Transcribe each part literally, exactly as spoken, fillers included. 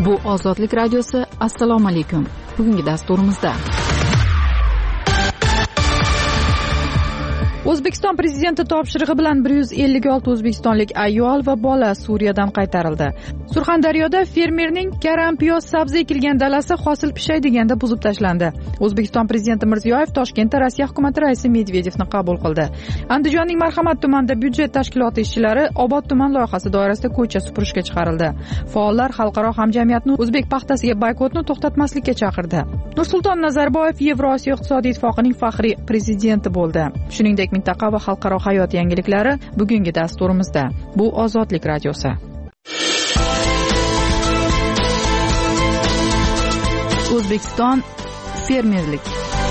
Bu Ozodlik radiosi. Assalomu alaykum. Bugungi dasturimizda O'zbekiston prezidenti topshirig'i bilan bir yuz ellik olti o'zbekistonlik ayol va bola Suriyadan qaytarildi. Surxondaryoda fermerning karam, piyoz, sabzi ekilgan dalasi hosil pishay deganda buzib tashlandi. O'zbekiston prezidenti Mirziyoyev Toshkentda Rossiya hukumati raisi Medvedevni qabul qildi. Andijonning Marhamat tumanida byudjet tashkiloti ishchilari Obod tuman loyihasi doirasida ko'cha supurishga chiqarildi. Faollar xalqaro hamjamiyatni o'zbek paxtasiga boykotni to'xtatmaslikka chaqirdi. Nursulton Nazarboyev Yevrosiyo iqtisodiy ittifoqining faxriy prezidenti bo'ldi. Shuningdek, mintaqa va xalqaro hayot yangiliklari bugungi dasturimizda. Bu Ozodlik radiosi. O'zbekiston fermerlik.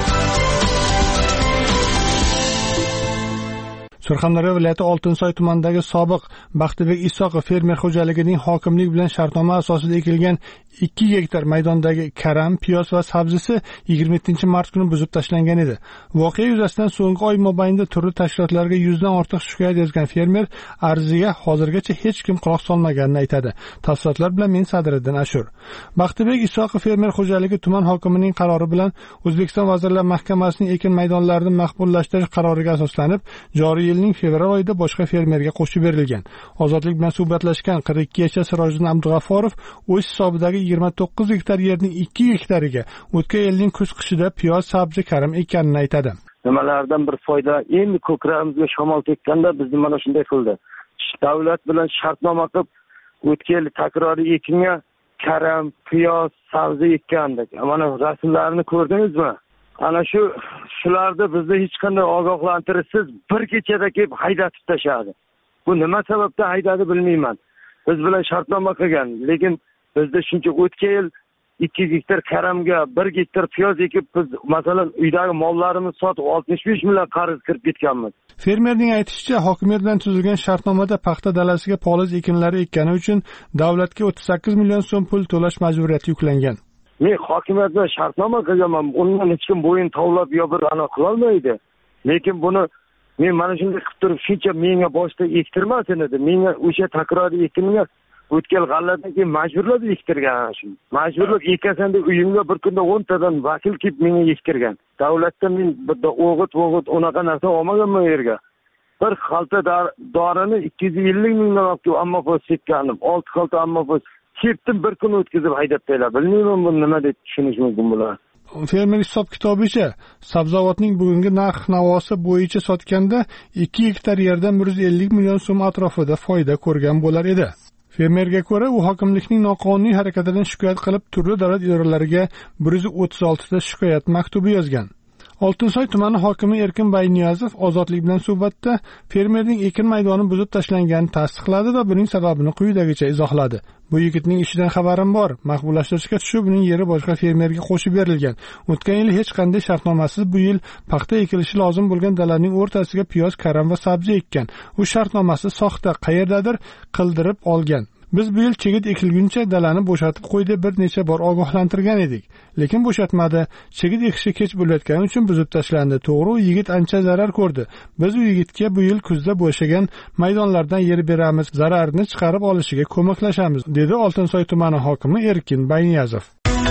Surxondaryo viloyati Oltinsoy tumanidagi sobiq Baxtibek Isoqov fermer xo'jaligining hokimlik bilan shartnoma asosida ekilgan ikki gektar maydondagi karam, piyoz va sabzisi yigirma yettinchi mart kuni buzib tashlangan edi. Voqea yuzasidan so'nggi oy mobaynida turli tashkilotlarga yuzdan ortiq shikoyat yozgan fermer arziga hozirgacha hech kim quloq solmaganini aytadi. Tafsilotlar bilan men Sadriddin Ashur. Baxtibek Isoqov fermer xo'jaligi tuman hokimining qarori bilan O'zbekiston Vazirlar Mahkamasining ekin maydonlarini maqbullashtirish qaroriga asoslanib, joriy yilning fevral oyida boshqa fermerga qo'shib berilgan. Ozodlik bilan suhbatlashgan qirq ikki yoshli Sirojiddin Abdug'afforov o'z hisobidagi yigirma to'qqiz gektar yerning ikki gektariga o'tgan yilning kuz qishida piyoz, sabzi, karam ekkanini aytadi. Nimalardan bir foyda, endi ko'kragimizga shamol tekkanda bizni mana shunday qildi. Davlat bilan shartnoma qilib o'tgan yil takroriy ekinga karam, piyoz, sabzi ekkandik. Mana rasmlarni ko'rdingizmi? Ana shu shularni bizni hech qanday ogohlantirishsiz bir kechada kelib haydatib tashadi. Bu nima sababdan haydadi bilmayman. Biz bilan shartnoma qilgan, lekin bizda shuncha o'tgan yil ikki gektar karamga bir gektar piyoz ekib, biz masalan uydagi mollarimizni sotib oltmish besh million qarz kirib ketganmiz. Fermerning aytishicha, hokimiyat bilan tuzilgan shartnomada paxta dalasiga poliz ekinlari ekkani uchun davlatga o'ttiz sakkiz million so'm pul to'lash majburiyati yuklangan. Men hokimiyat bilan shartnoma qilganman. Undan hech kim bo'yin tovlab yo bir ana qila olmaydi. Lekin buni men mana shunday qilib turib, shuncha menga boshda ektirmasin edi. Menga o'sha takroriy ekinga o'tgan g'alladan keyin majburlab ektirgan ana shu. Majburlab ekasan deb uyimga bir kunda o'n tadan vakil kelib menga ektirgan. Davlatdan men bitta o'g'it o'g'it unaqa narsa olmaganman yerga. Bir xalta dorini ikki yuz ellik mingdan olib ammafos sekkandim. olti xalta ammafos Chepdim bir kun o'tkazib haydab taylar. Bilmayman bu nima deb tushunish mumkin bular. Fermer hisob kitobicha sabzavotning bugungi narx-navosi bo'yicha sotganda ikki gektar yerdan bir yuz ellik million so'm atrofida foyda ko'rgan bo'lar edi. Fermerga ko'ra, u hokimlikning noqonuniy harakatidan shikoyat qilib, turli davlat idoralariga bir yuz o'ttiz olti ta shikoyat maktubi yozgan. Oltinsoy tumani hokimi Erkin Bayniyazov Ozodlik bilan suhbatda fermerning ekin maydoni buzib tashlanganini tasdiqladi va buning sababini quyidagicha izohladi. Bu yigitning ishidan xabarim bor. Maqbullashtirishga tushib, uning yeri boshqa fermerga qo'shib berilgan. O'tgan yil hech qanday shartnomasiz bu yil paxta ekilishi lozim bo'lgan dalaning o'rtasiga piyoz, karam va sabzi ekkan. U shartnomasi soxta, qayerdadir qildirib olgan. Biz bu yil chigit ekilguncha dalani bo'shatib qo'ydi, bir necha bor ogohlantirgan edik. Lekin bo'shatmadi. Chigit ekishi kech bo'layotgani uchun buzib tashlandi. To'g'ri, u yigit ancha zarar ko'rdi. Biz u yigitga bu yil kuzda bo'shagan maydonlardan yer beramiz, zararni chiqarib olishiga ko'maklashamiz, dedi Oltinsoy tumani hokimi Erkin Bayniyazov.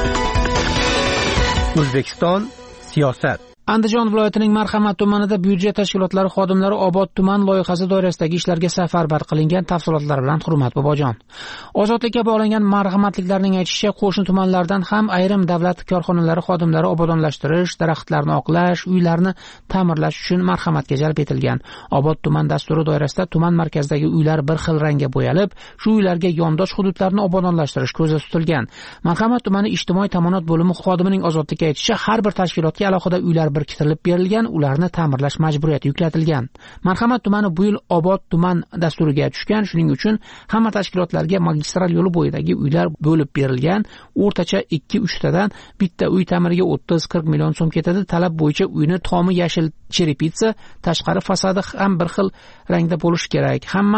O'zbekiston siyosat. Andijon viloyatining Marhamat tumanida byudjet tashkilotlari xodimlari Obod tuman loyihasi doirasidagi ishlarga safarbar qilingan. Tafsilotlar bilan Hurmat Bobojon. Ozodlikka bog'langan marhamatliklarning aytishicha, qo'shni tumanlardan ham ayrim davlat korxonalari xodimlari obodonlashtirish, daraxtlarni oqlash, uylarni ta'mirlash uchun marhamatga jalb etilgan. Obod tuman dasturi doirasida tuman markazidagi uylar bir xil rangga bo'yalib, shu uylarga yondosh hududlarni obodonlashtirish ko'zda tutilgan. Marhamat tumani ijtimoiy ta'minot bo'limi xodimining Ozodlikka aytishicha, har bir tashkilotga alohida uylar biriktirilib berilgan, ularni ta'mirlash majburiyati yuklatilgan. Marhamat tumani bu yil Obod tuman dasturiga tushgan, shuning uchun hamma tashkilotlarga magistral yo'li bo'yidagi uylar bo'lib berilgan. O'rtacha ikki uch tadan bitta uy ta'miriga o'ttiz qirq million so'm ketadi. Talab bo'yicha uyni tomi yashil cherepitsa, tashqari fasadi ham bir xil rangda bo'lishi kerak. Hamma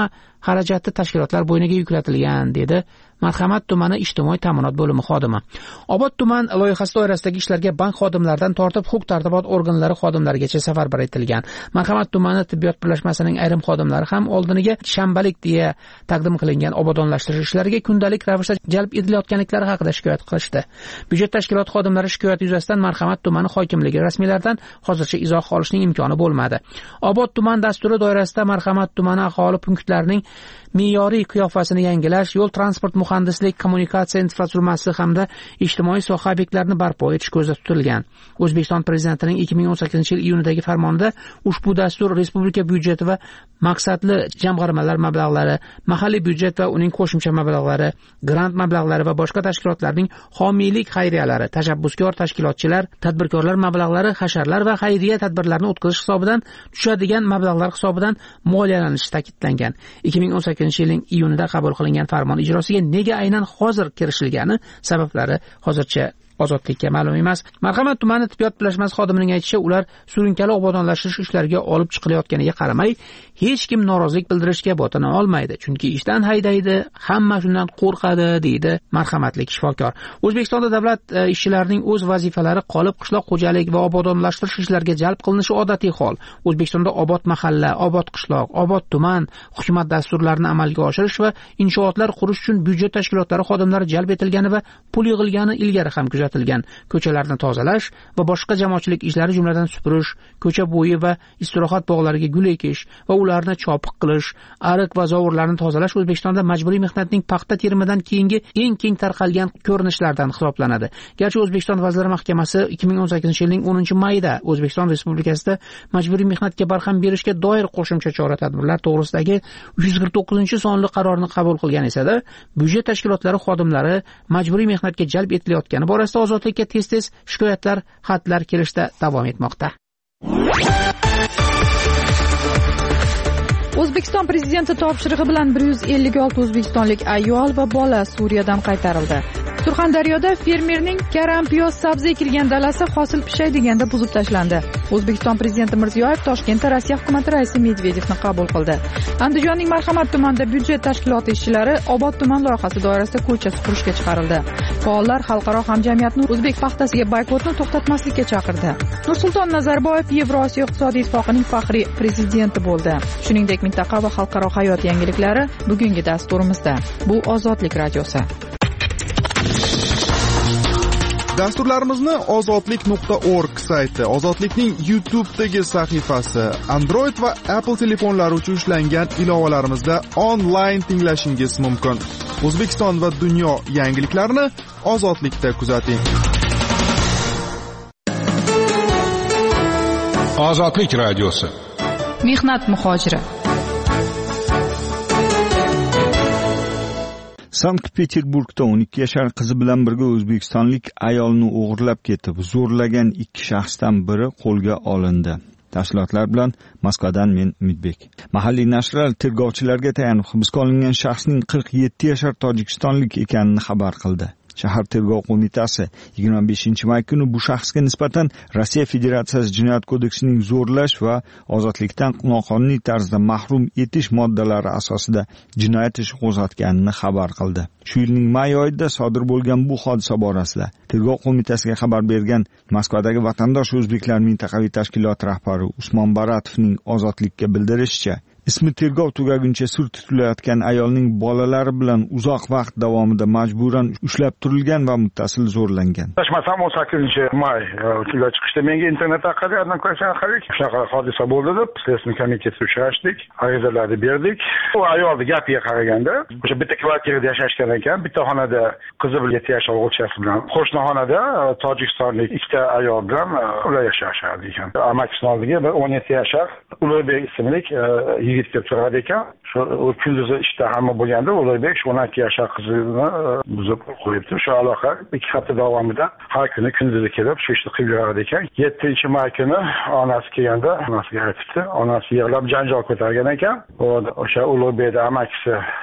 xarajati tashkilotlar bo'yniga yuklatilgan, dedi Marhamat tumani ijtimoiy ta'minot bo'limi xodimi. Obod tuman loyihasi doirasidagi ishlarga bank xodimlaridan tortib huquq-tartibot organlari xodimlarigacha safarbar etilgan. Marhamat tumani tibbiyot birlashmasining ayrim xodimlari ham oldiniga shanbalik deya taqdim qilingan obodonlashtirish ishlariga kundalik ravishda jalb etilayotganliklari haqida shikoyat qilishdi. Byudjet tashkiloti xodimlari shikoyat yuzasidan Marhamat tumani hokimligi rasmiylaridan hozircha izoh olishning imkoni bo'lmadi. Obod tuman dasturi doirasida Marhamat tumani aholi punktlarining me'yoriy qiyofasini yangilash, yo'l transport muhandislik, kommunikatsiya infratuzilmasi hamda ijtimoiy soha obyektlarini barpo etish ko'zda tutilgan. O'zbekiston Prezidentining ikki ming o'n sakkizinchi yil iyunidagi farmonida ushbu dastur respublika byudjeti va maqsadli jamg'armalar mablag'lari, mahalliy byudjet va uning qo'shimcha mablag'lari, grant mablag'lari va boshqa tashkilotlarning homiylik xayriyalari, tashabbuskor tashkilotchilar, tadbirkorlar mablag'lari, hasharlar va xayriya tadbirlarini o'tkazish hisobidan tushadigan mablag'lar hisobidan moliyalanishi ta'kidlangan. ikki ming o'n sakkizinchi yilning iyunida qabul qilingan farmon ijrosiga nega aynan hozir kirishilgani sabablari hozircha Ozodlikka ma'lum emas. Marhamat tumani tibbiyot birlashmasi xodimining aytishicha, ular surunkali obodonlashtirish ishlariga olib chiqilayotganiga qaramay, hech kim norozilik bildirishga botina olmaydi, chunki ishdan haydaydi, hamma shundan qo'rqadi, deydi marhamatli shifokor. O'zbekistonda davlat e, ishchilarining o'z vazifalari qolib qishloq xo'jalik va obodonlashtirish ishlariga jalb qilinishi odatiy hol. O'zbekistonda obod mahalla, obod qishloq, obod tuman hukumat dasturlarini amalga oshirish va inshootlar qurish uchun byudjet tashkilotlari xodimlari jalb etilgani va pul yig'ilgani ilgari ham kuzatilgan. Ko'chalarni tozalash va boshqa jamoatchilik ishlari, jumladan supurish, ko'cha bo'yi va istirohat bog'lariga gul ekish va ularni chopiq qilish, ariq va zovurlarni tozalash O'zbekistonda majburiy mehnatning paxta terimidan keyingi eng keng tarqalgan ko'rinishlardan hisoblanadi. Garchi O'zbekiston Vazirlar Mahkamasi ikki ming o'n sakkizinchi yilning o'ninchi mayida O'zbekiston Respublikasida majburiy mehnatga barham berishga doir qo'shimcha chora-tadbirlar to'g'risidagi uch yuz qirq to'qqizinchi sonli qarorni qabul qilgan esa-da, byudjet tashkilotlari xodimlari majburiy mehnatga jalb etilayotgani borasida Ozodlikka tez-tez shikoyatlar, xatlar kelishda davom etmoqda. O'zbekiston prezidenti topshirig'i bilan bir yuz ellik olti o'zbekistonlik ayol va bola Suriyadan qaytarildi. Surxondaryoda fermerning karam, piyoz, sabzi ekilgan dalasi hosil pishay deganda buzib tashlandi. O'zbekiston prezidenti Mirziyoyev Toshkentda Rossiya hukumat raisi Medvedevni qabul qildi. Andijonning Marhamat tumanida byudjet tashkiloti ishchilari Obod tuman loyihasi doirasida ko'cha supurishga chiqarildi. Faollar xalqaro hamjamiyatni o'zbek paxtasiga boykotni to'xtatmaslikka chaqirdi. Nursulton Nazarboyev Yevrosiyo iqtisodiy ittifoqining faxriy prezidenti bo'ldi. Shuningdek, mintaqa va xalqaro hayot yangiliklari bugungi dasturimizda. Bu Ozodlik radiosi. Dasturlarimizni ozodlik nuqta org sayti, Ozodlikning YouTube'dagi sahifasi, Android va Apple telefonlari uchun ishlangan ilovalarimizda onlayn tinglashingiz mumkin. O'zbekiston va dunyo yangiliklarini Ozodlikda kuzating. Ozodlik radiosi. Mehnat muhojiri. Sankt-Peterburgda o'n ikki yashar qizi bilan birga o'zbekistonlik ayolni o'g'irlab ketib, zo'rlagan ikki shaxsdan biri qo'lga olindi. Tafsilotlar bilan Moskvadan men Umidbek. Mahalliy nashrlar tergovchilarga tayanib hibsga olingan shaxsning qirq yetti yashar tojikistonlik ekanini xabar qildi. Shahar tergov qo'mitasi yigirma beshinchi may kuni bu shaxsga nisbatan Rossiya Federatsiyasi Jinoyat kodeksining zo'rlash va ozodlikdan noqonuniy tarzda mahrum etish moddalari asosida jinoyat ishi qo'zg'atganini xabar qildi. Shu yilning may oyida sodir bo'lgan bu hodisa borasida tergov qo'mitasiga xabar bergan Moskvadagi vatandosh o'zbeklar mintaqaviy tashkiloti rahbari Usmon Baratovning Ozodlikka bildirishicha, ismi tergov tugaguncha sir tutilayotgan ayolning bolalari bilan uzoq vaqt davomida majburan ushlab turilgan va muttasil zo'rlangan. Adashmasam o'n sakkizinchi may kuniga chiqishda menga internet orqali одноклассник orqali shunaqa hodisa bo'ldi deb Следственный komitetga uchrashdik, arizalarni berdik. U ayolning gapiga qaraganda, o'sha bitta kvartirada yashashgan ekan, bitta xonada qizi bilan yetti yashar o'g'ilchasi bilan, qo'shni xonada tojikistonlik ikkita ayol bilan ular yashashar ekan. Amakisini oldiga bir o'n yetti yashar Ulug'bek ismli yigit kelib turadi ekan. Shu kunduzi ishda hamma bo'lganda Ulug'bek shu o'n ikki yashar qizini buzib qo'yibdi. Shu aloqa ikki hafta davomida har kuni kunduzi kelib shu ishni qilib yuradi ekan. yettinchi may kuni onasi kelganda, onasiga aytibdi. Onasi yig'lab janjal ko'targan ekan. O'sha Ulug'bekning amakisi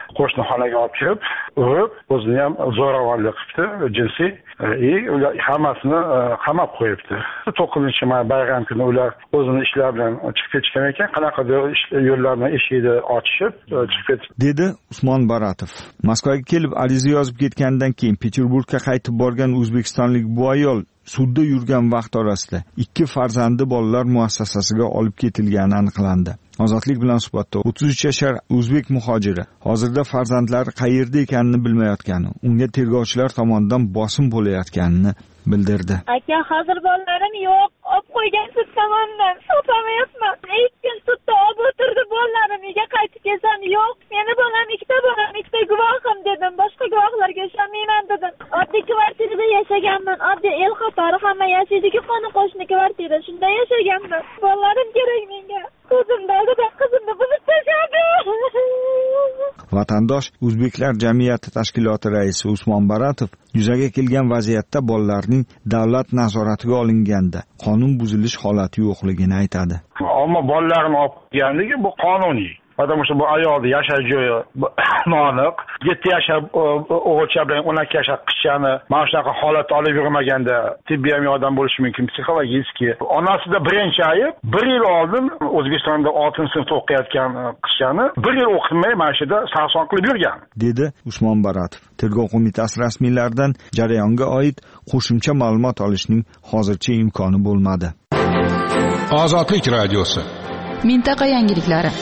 qo'shni xonaga olib kirib urib o'zini ham zo'ravonlik qilibdi jinsiy и ular hammasini qamab qo'yibdi. to'qqizinchi may bayram kuni ular o'zini ishlari bilan chiqib ketishgan ekan, qanaqadir yo'llarni eshikni ochishib chiqib ketdi dedi Usmon Baratov. Moskvaga kelib ariza yozib ketgandan keyin Peterburgga qaytib borgan o'zbekistonlik bu ayol sudda yurgan vaqt orasida ikki farzandi bolalar muassasasiga olib ketilgani aniqlandi. Ozodlik bilan suhbatda o'ttiz uch yashar o'zbek muhojiri hozirda farzandlari qayerda ekanini bilmayotgani, unga tergovchilar tomonidan bosim bo'layotganini bildirdi. Aka, hozir bolalarim yo'q, olib qo'ygan sud tomonidan sotamayapman. ikki kun sudda olib o'tirdi bolalarim, uyga qaytib kelsam yo'q. Meni bolam ikkita bolam, ikkita guvohim dedim, boshqa guvohlarga ishonmayman dedim. Oddiy kvartirada yashaganman, oddiy el qatori hamma yashaydigan xona qo'shni kvartira, shunda yashaganman. Bolalarim kerak menga. Ko'zimda oldida qizimni buzib tashladi. Vatandosh O'zbeklar jamiyati tashkiloti raisi Usmon Baratov yuzaga kelgan vaziyatda bolalarning davlat nazoratiga olinganda qonun buzilish holati yo'qligini aytadi. Ammo bolalarni olib kelganligi bu qonuniy. Потому что bu ayolni yashash joyi noaniq. yetti yashar o'g'ilcha bilan o'n ikki yashar qizchani mana shunaqa holatda olib yurmaganda tibbiy yordam bo'lishi mumkin, psixologik. Onasida birinchi ayib, bir yil oldin O'zbekistonda oltinchi sinfda o'qiyotgan qizchani bir yil o'qitmay mana shu yerda sarson qilib yurgan, dedi Usmon Baratov. Tergov qo'mitasi rasmiylaridan jarayonga oid qo'shimcha ma'lumot olishning hozircha imkoni bo'lmadi. Ozodlik radiosi. Mintaqa yangiliklari.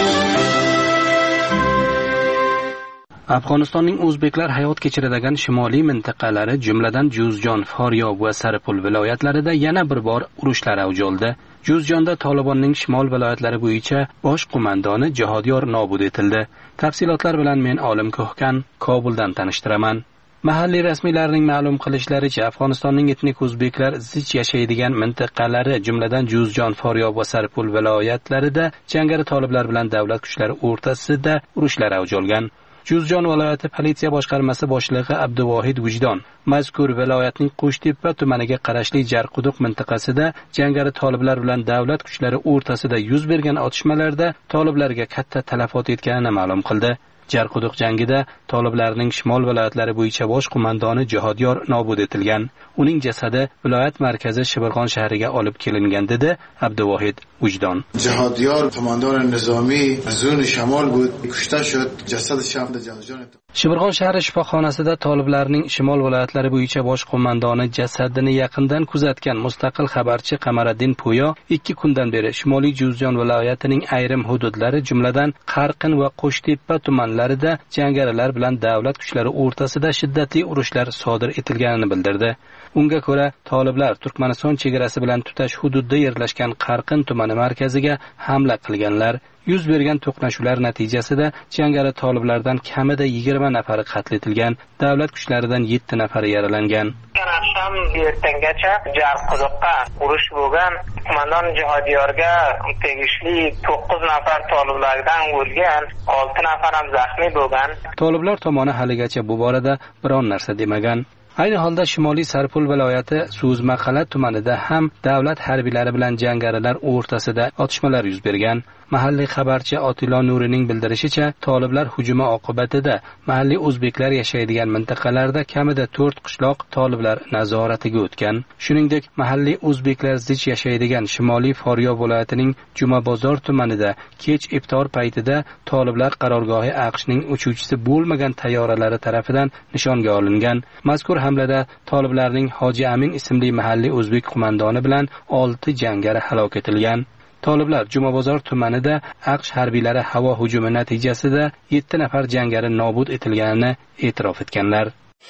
Afg'onistonning o'zbeklar hayot kechiradigan shimoliy mintaqalari, jumladan Juzjon, Faryob va Saripul viloyatlarida yana bir bor urushlar avj oldi. Juzjonda Tolibonning shimol viloyatlari bo'yicha bosh qo'mondoni Jihodyor nobud etildi. Tafsilotlar bilan men Olim Ko'hkan Kobuldan tanishtiraman. Mahalliy rasmiylarning ma'lum qilishlaricha, Afg'onistonning etnik o'zbeklar zich yashaydigan mintaqalari, jumladan Juzjon, Faryob va Saripul viloyatlarida jangari toliblar bilan davlat kuchlari o'rtasida urushlar avj olgan. Juzjon viloyati politsiya boshqarmasi boshlig'i Abduvohid Vijdon mazkur viloyatning Qo'shtepa tumaniga qarashli Jarquduq mintaqasida jangari toliblar bilan davlat kuchlari o'rtasida yuz bergan otishmalarda toliblarga katta talafot yetganini ma'lum qildi. Jarquduq jangida toliblarning shimol viloyatlari bo'yicha bosh qo'mondoni Jihodyor nobud etilgan. Uning jasadi viloyat markazi Shibirg'on shahriga olib kelingan dedi Abduvohid Vijdon. Jihodyor qo'mondon nizomiy zon shamol بود کشته شد. جسدش هم در جنگجان Shibirg'on shahri shifoxonasida toliblarning shimol viloyatlari bo'yicha bosh qo'mondoni jasadini yaqindan kuzatgan mustaqil xabarchi Qamariddin Po'yo ikki kundan beri Shimoliy Juzjon viloyatining ayrim hududlari, jumladan Qarqin va Qo'shtepa tumanlarida jangarilar bilan davlat kuchlari o'rtasida shiddatli urushlar sodir etilganini bildirdi. Unga ko'ra, toliblar Turkmaniston chegarasi bilan tutash hududda yerlashgan Qarqin tumani markaziga hamla qilganlar. Yuz bergan to'qnashuvlar natijasida jangari toliblardan kamida yigirma nafari qatl etilgan, davlat kuchlaridan yetti nafari yaralangan. Akşam ertangacha Jarquduqqa urush bo'lgan. Qo'mondon Jihodyorga tegishli to'qqiz nafar toliblardan o'lgan, olti nafar ham zaxmiy bo'lgan. Toliblar tomoni haligacha bu borada biron narsa demagan. Ayni holda Shimoliy Saripul viloyati Suzmaqala tumanida ham davlat harbiylari bilan jangarilar o'rtasida otishmalar yuz bergan. Mahalliy xabarchi Otilo Nurining bildirishicha, toliblar hujumi oqibatida mahalliy o'zbeklar yashaydigan mintaqalarda kamida to'rt qishloq toliblar nazoratiga o'tgan. Shuningdek, mahalliy o'zbeklar zich yashaydigan Shimoliy Faryob viloyatining Jumabozor tumanida kech iftor paytida toliblar qarorgohi AQShning uchuvchisi bo'lmagan tayyoralari tarafidan nishonga olingan. Mazkur hamlada toliblarning Hoji Amin ismli mahalliy o'zbek qo'mondoni bilan olti jangari halok etilgan. Toliblar Jumabozor tumanida AQSh harbiylari havo hujumi natijasida yetti nafar jangari nobud etilganini e'tirof etganlar.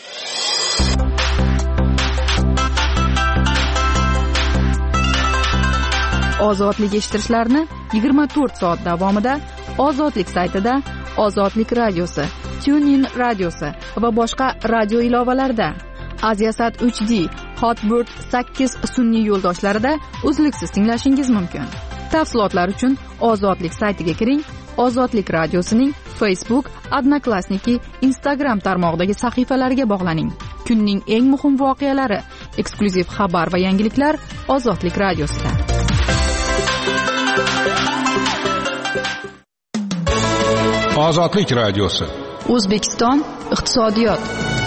Ozodlik eshittirishlarni yigirma to'rt soat davomida Ozodlik saytida, Ozodlik radiosi, TuneIn radiosi va boshqa radio ilovalarida, Aziasat uch D, Hotbird sakkiz sun'iy yo'ldoshlarida uzluksiz tinglashingiz mumkin. Tafsilotlar uchun Ozodlik saytiga kiring. Ozodlik radiosining Facebook, Odnoklassniki, Instagram tarmog'idagi sahifalariga bog'laning. Kunning eng muhim voqealari, eksklyuziv xabar va yangiliklar Ozodlik radiosida. Ozodlik radiosi. O'zbekiston iqtisodiyot.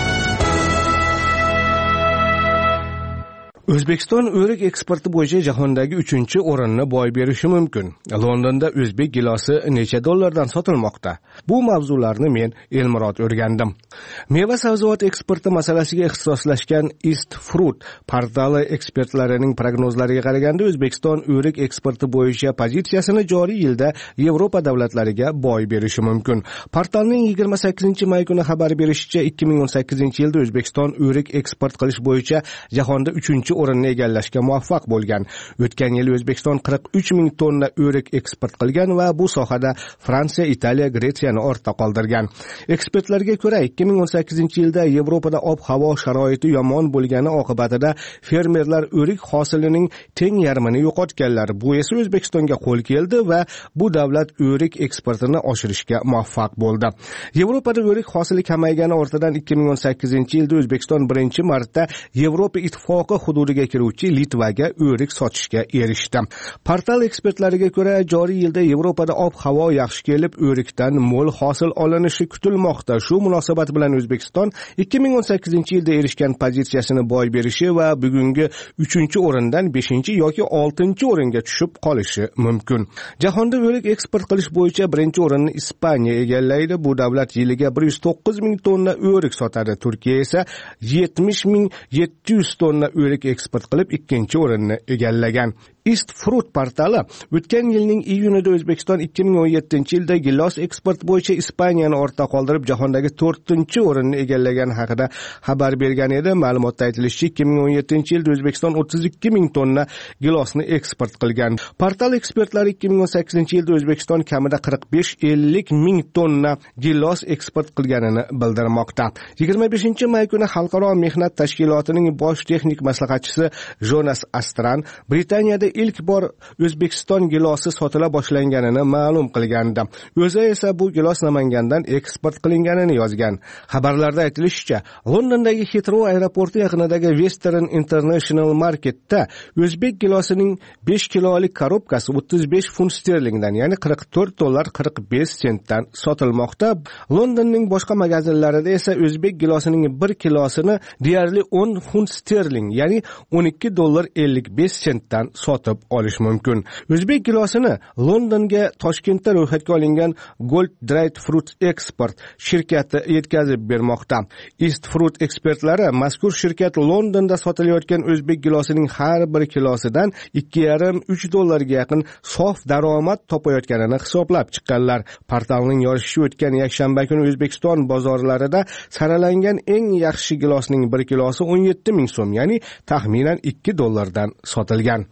O'zbekiston o'rik eksporti bo'yicha jahondagi uchinchi o'rinni boy berishi mumkin. Londonda o'zbek gilosi necha dollardan sotilmoqda? Bu mavzularni men Elmurod o'rgandim. Meva sabzavot eksporti masalasiga ixtisoslashgan East Fruit portali ekspertlarining prognozlariga qaraganda O'zbekiston o'rik eksporti bo'yicha pozitsiyasini joriy yilda Yevropa davlatlariga boy berishi mumkin. Portalning yigirma sakkizinchi may kuni xabar berishicha, ikki ming o'n sakkizinchi yilda O'zbekiston o'rik eksport qilish bo'yicha jahonda uchinchi o'rinni egallashga muvaffaq bo'lgan. O'tgan yil O'zbekiston qirq uch ming tonna o'rik eksport qilgan va bu sohada Fransiya, Italiya, Gretsiyani ortda qoldirgan. Ekspertlarga ko'ra, ikki ming o'n sakkizinchi yilda Yevropada ob-havo sharoiti yomon bo'lgani oqibatida fermerlar o'rik hosilining teng yarmini yo'qotganlar. Bu esa O'zbekistonga qo'l keldi va bu davlat o'rik eksportini oshirishga muvaffaq bo'ldi. Yevropada o'rik hosili kamaygani ortidan ikki ming o'n sakkizinchi yilda O'zbekiston birinchi marta Yevropa ittifoqi hududiga kiruvchi Litvaga o'rik sotishga erishdi. Portal ekspertlariga ko'ra, joriy yilda Yevropada ob-havo yaxshi kelib, o'rikdan mo'l hosil olinishi kutilmoqda. Shu munosabat bilan O'zbekiston ikki ming o'n sakkizinchi yilda erishgan pozitsiyasini boy berishi va bugungi uchinchi o'rindan beshinchi yoki oltinchi o'ringa tushib qolishi mumkin. Jahonda o'rik eksport qilish bo'yicha birinchi o'rinni Ispaniya egallaydi. Bu davlat yiliga bir yuz to'qqiz ming tonna o'rik sotadi. Turkiya esa yetmish ming yetti yuz tonna o'rik eksport qilib ikkinchi o'rinni egallagan. East Fruit portali o'tgan yilning iyunida O'zbekiston ikki ming o'n yettinchi yilda gilos eksport bo'yicha Ispaniyani ortda qoldirib jahondagi to'rtinchi o'rinni egallagan haqida xabar bergan edi. Ma'lumotda aytilishicha, ikki ming o'n yettinchi yilda O'zbekiston o'ttiz ikki ming tonna gilosni eksport qilgan. Portal ekspertlari ikki ming o'n sakkizinchi yilda O'zbekiston kamida qirq besh ellik ming tonna gilos eksport qilganini bildirmoqda. yigirma beshinchi may kuni Xalqaro mehnat tashkilotining bosh texnik maslahatchisi Jonas Astran Britaniyada ilk bor O'zbekiston gilosi sotila boshlanganini ma'lum qilgandi. O'zi esa bu gilos Namangandan eksport qilinganini yozgan. Xabarlarda aytilishicha, Londondagi Heathrow aeroporti yaqinidagi Western International Marketda o'zbek gilosining besh kilolik korobkasi o'ttiz besh funt sterlingdan, ya'ni qirq to'rt dollar qirq besh sentdan sotilmoqda. Londonning boshqa magazinlarida esa o'zbek gilosining bir kilosini deyarli o'n funt sterling, ya'ni o'n ikki dollar ellik besh sentdan sotib olish mumkin. O'zbek gilosini Londonga Toshkentda ro'yxatga olingan Gold Dried Fruit Export shirkati yetkazib bermoqda. East Fruit ekspertlari mazkur shirkat Londonda sotilayotgan o'zbek gilosining har bir kilosidan ikki yarim uch dollarga yaqin sof daromad topayotganini hisoblab chiqqanlar. Portalning yozishicha, o'tgan yakshanba kuni O'zbekiston bozorlarida saralangan eng yaxshi gilosning bir kilosi o'n yetti ming so'm, ya'ni taxminan ikki dollardan sotilgan.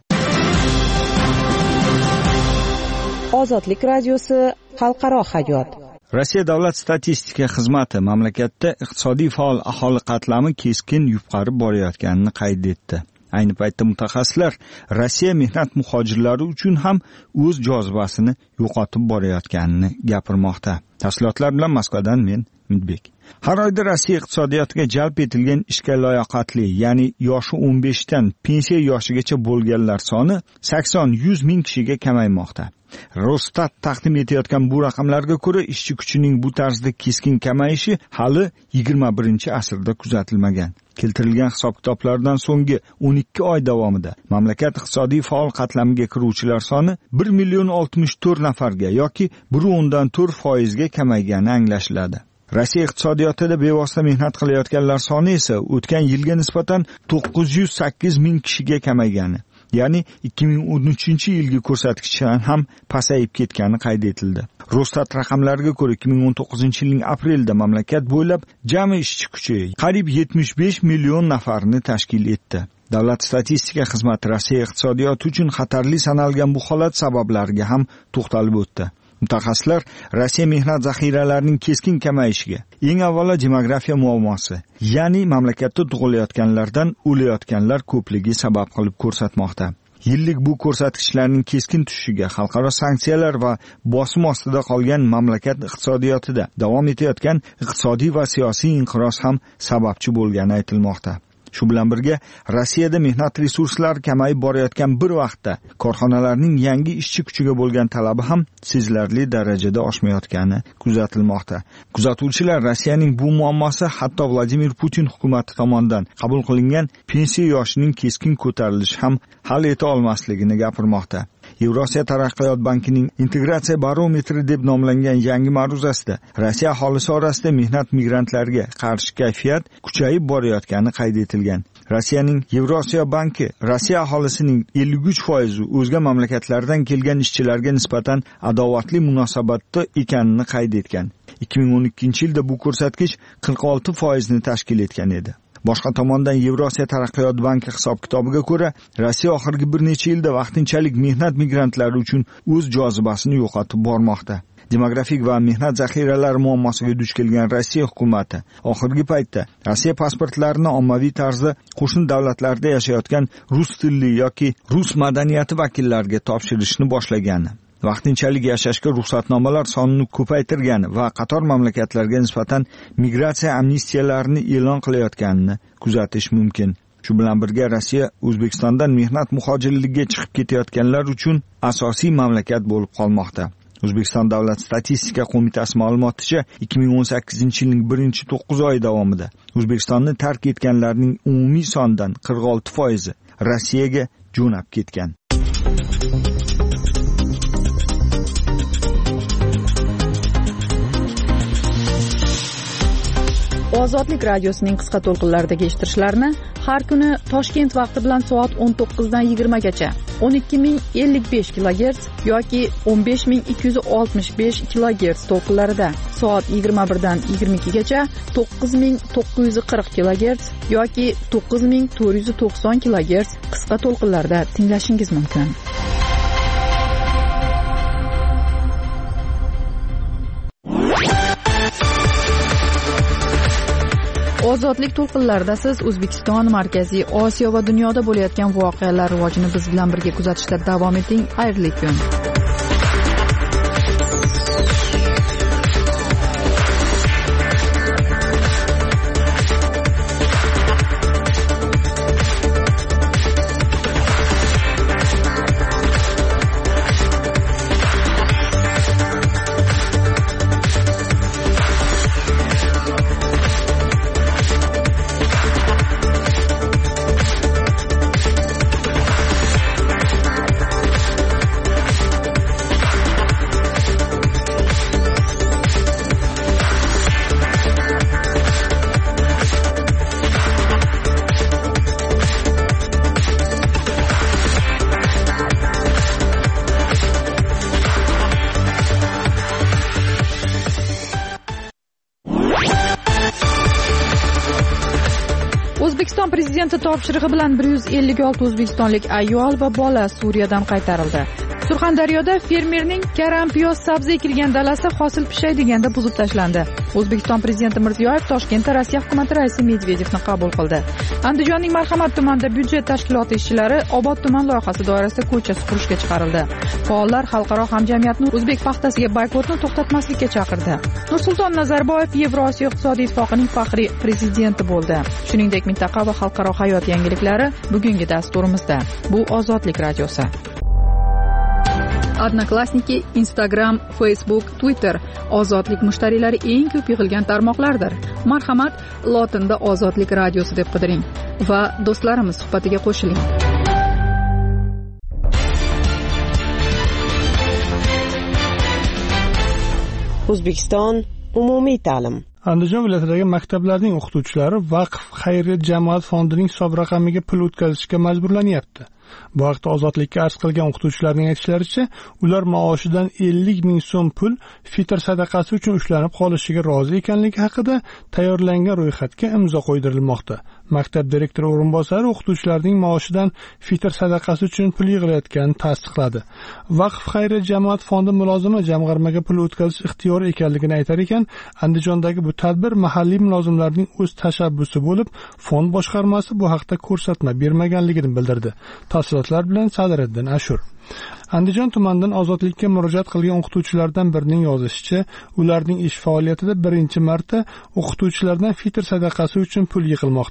Ozodlik radiosi xalqaro hayot. Rossiya davlat statistika xizmati mamlakatda iqtisodiy faol aholi qatlami keskin yuqarib borayotganini qayd etdi. Ayni paytda mutaxassislar Rossiya mehnat muhojirlari uchun ham o'z jozibasini yo'qotib borayotganini gapirmoqda. Tafsilotlar bilan Moskvadan men Midbek. Har oyda Rossiya iqtisodiyotiga jalb etilgan ishga layoqatli, ya'ni yoshi o'n beshdan pensiya yoshigacha bo'lganlar soni sakson yuz ming kishiga kamaymoqda. Rosstat taqdim etayotgan bu raqamlarga ko'ra, ishchi kuchining bu tarzda keskin kamayishi hali yigirma birinchi asrda kuzatilmagan. Keltirilgan hisob-kitoblardan so'nggi o'n ikki oy davomida mamlakat iqtisodiy faol qatlamiga kiruvchilar soni bir million oltmish to'rt nafarga yoki bir o'ndan to'rt foizga kamaygani anglashiladi. Rossiya iqtisodiyotida bevosita mehnat qilayotganlar soni esa o'tgan yilga nisbatan to'qqiz yuz sakkiz ming kishiga kamaygani, ya'ni ikki ming o'n uchinchi yilgi ko'rsatkichdan ham pasayib ketgani qayd etildi. Rosstat raqamlariga ko'ra, ikki ming o'n to'qqizinchi yilning aprelida mamlakat bo'ylab jami ishchi kuchi qariyb yetmish besh million nafarni tashkil etdi. Davlat statistika xizmati Rossiya iqtisodiyoti uchun xatarli sanalgan bu holat sabablariga ham to'xtalib o'tdi. Mutaxassislar Rossiya mehnat zaxiralarining keskin kamayishiga, eng avvalo demografiya muammosi, ya'ni mamlakatda tug'ilayotganlardan o'layotganlar ko'pligi sabab qilib ko'rsatmoqda. Yillik bu ko'rsatkichlarning keskin tushishiga xalqaro sanksiyalar va bosim ostida qolgan mamlakat iqtisodiyotida davom etayotgan iqtisodiy va siyosiy inqiroz ham sababchi bo'lgani aytilmoqda. Shu bilan birga Rossiyada mehnat resurslari kamayib borayotgan bir vaqtda korxonalarning yangi ishchi kuchiga bo'lgan talabi ham sezilarli darajada oshmayotgani kuzatilmoqda. Kuzatuvchilar Rossiyaning bu muammosi hatto Vladimir Putin hukumati tomonidan qabul qilingan pensiya yoshining keskin ko'tarilishi ham hal eta olmasligini gapirmoqda. Yevrosiyo taraqqiyot bankining integratsiya barometri deb nomlangan yangi ma'ruzasida Rossiya aholisi orasida mehnat migrantlariga qarshi kayfiyat kuchayib borayotgani qayd etilgan. Rossiyaning Yevrosiyo banki Rossiya aholisining ellik uch foizi o'zga mamlakatlardan kelgan ishchilarga nisbatan adovatli munosabatda ekanini qayd etgan. ikki ming o'n ikkinchi yilda bu ko'rsatkich qirq olti foizni tashkil etgan edi. Boshqa tomondan Yevrosiyo taraqqiyot banki hisob-kitobiga ko'ra, Rossiya oxirgi bir necha yilda vaqtinchalik mehnat migrantlari uchun o'z jozibasini yo'qotib bormoqda. Demografik va mehnat zaxiralari muammosiga duch kelgan Rossiya hukumati oxirgi paytda Rossiya pasportlarini ommaviy tarzda qo'shni davlatlarda yashayotgan rus tilli yoki rus madaniyati vakillariga topshirishni boshlagani, vaqtinchalik yashashga ruxsatnomalar sonini ko'paytirgani va qator mamlakatlarga nisbatan migratsiya amnistiyalarini e'lon qilayotganini kuzatish mumkin. Shu bilan birga Rossiya O'zbekistondan mehnat muhojirligiga chiqib ketayotganlar uchun asosiy mamlakat bo'lib qolmoqda. O'zbekiston Davlat statistika qo'mitasi ma'lumoticha ikki ming o'n sakkizinchi yilning birinchi to'qqiz oyi davomida O'zbekistonni tark etganlarning umumiy sondan qirq olti foizi Rossiyaga jo'nab ketgan. Ozodlik radiosining qisqa to'lqinlaridagi eshittirishlarni har kuni Toshkent vaqti bilan soat o'n to'qqizdan yigirma gacha o'n ikki ming ellik besh kilogerts yoki o'n besh ming ikki yuz oltmish besh kilogerts to'lqinlarida, soat yigirma birdan yigirma ikki gacha to'qqiz ming to'qqiz yuz qirq kilogerts yoki to'qqiz ming to'rt yuz to'qson kilogerts qisqa to'lqinlarda tinglashingiz mumkin. Ozodlik to'lqinlarida siz O'zbekiston, Markaziy Osiyo va dunyoda bo'layotgan voqealar rivojini biz bilan birga kuzatishda davom eting. Xayrli kun. O'zbekiston prezidenti topshirig'i bilan bir yuz ellik olti o'zbekistonlik ayol va bola Suriyadan qaytarildi. Surxondaryoda fermerning karam, piyoz, sabzi ekilgan dalasi hosil pishaydiganda buzib tashlandi. O'zbekiston prezidenti Mirziyoyev Toshkentda Rossiya hukumati raisi Medvedevni qabul qildi. Andijonning Marhamat tumanida byudjet tashkiloti ishchilari Obod tuman loyihasi doirasida ko'cha supurishga chiqarildi. Faollar xalqaro hamjamiyatni o'zbek paxtasiga boykotni to'xtatmaslikka chaqirdi. Nursulton Nazarboyev Yevrosiyo iqtisodiy ittifoqining faxriy prezidenti bo'ldi. Shuningdek, mintaqa va xalqaro hayot yangiliklari bugungi dasturimizda. Bu Ozodlik radiosi. Odnoklassniki, Instagram, Facebook, Twitter ozodlik mushtariylari eng ko'p yig'ilgan tarmoqlardir. Marhamat lotinda Ozodlik radiosi deb qidiring va do'stlarimiz suhbatiga qo'shiling. O'zbekiston umumiy ta'lim. Andijon viloyatidagi maktablarning o'qituvchilari Vaqf xayriya jamoat fondining hisob raqamiga pul o'tkazishga majburlanyapti. Bu haqda Ozodlikka arz qilgan o'qituvchilarning aytishlaricha, ular maoshidan ellik ming so'm pul fitr sadaqasi uchun ushlanib qolishiga rozi ekanligi haqida tayyorlangan ro'yxatga imzo qo'ydirilmoqda. Maktab direktori o'rinbosari o'qituvchilarning maoshidan fitr sadaqasi uchun pul yig'ilayotganini tasdiqladi. Vaqf xayriya jamoat fondi mulozimi jamg'armaga pul o'tkazish ixtiyori ekanligini aytar ekan, Andijondagi bu tadbir mahalliy mulozimlarning o'z tashabbusi bo'lib, fond boshqarmasi bu haqda ko'rsatma bermaganligini bildirdi. Tafsilotlar bilan Sadiriddin Ashur. Andijon tumanidan Ozodlikka murojaat qilgan o'qituvchilardan birining yozishicha, ularning ish faoliyatida birinchi marta o'qituvchilardan fitr sadaqasi uchun pul yig'ilmoqda.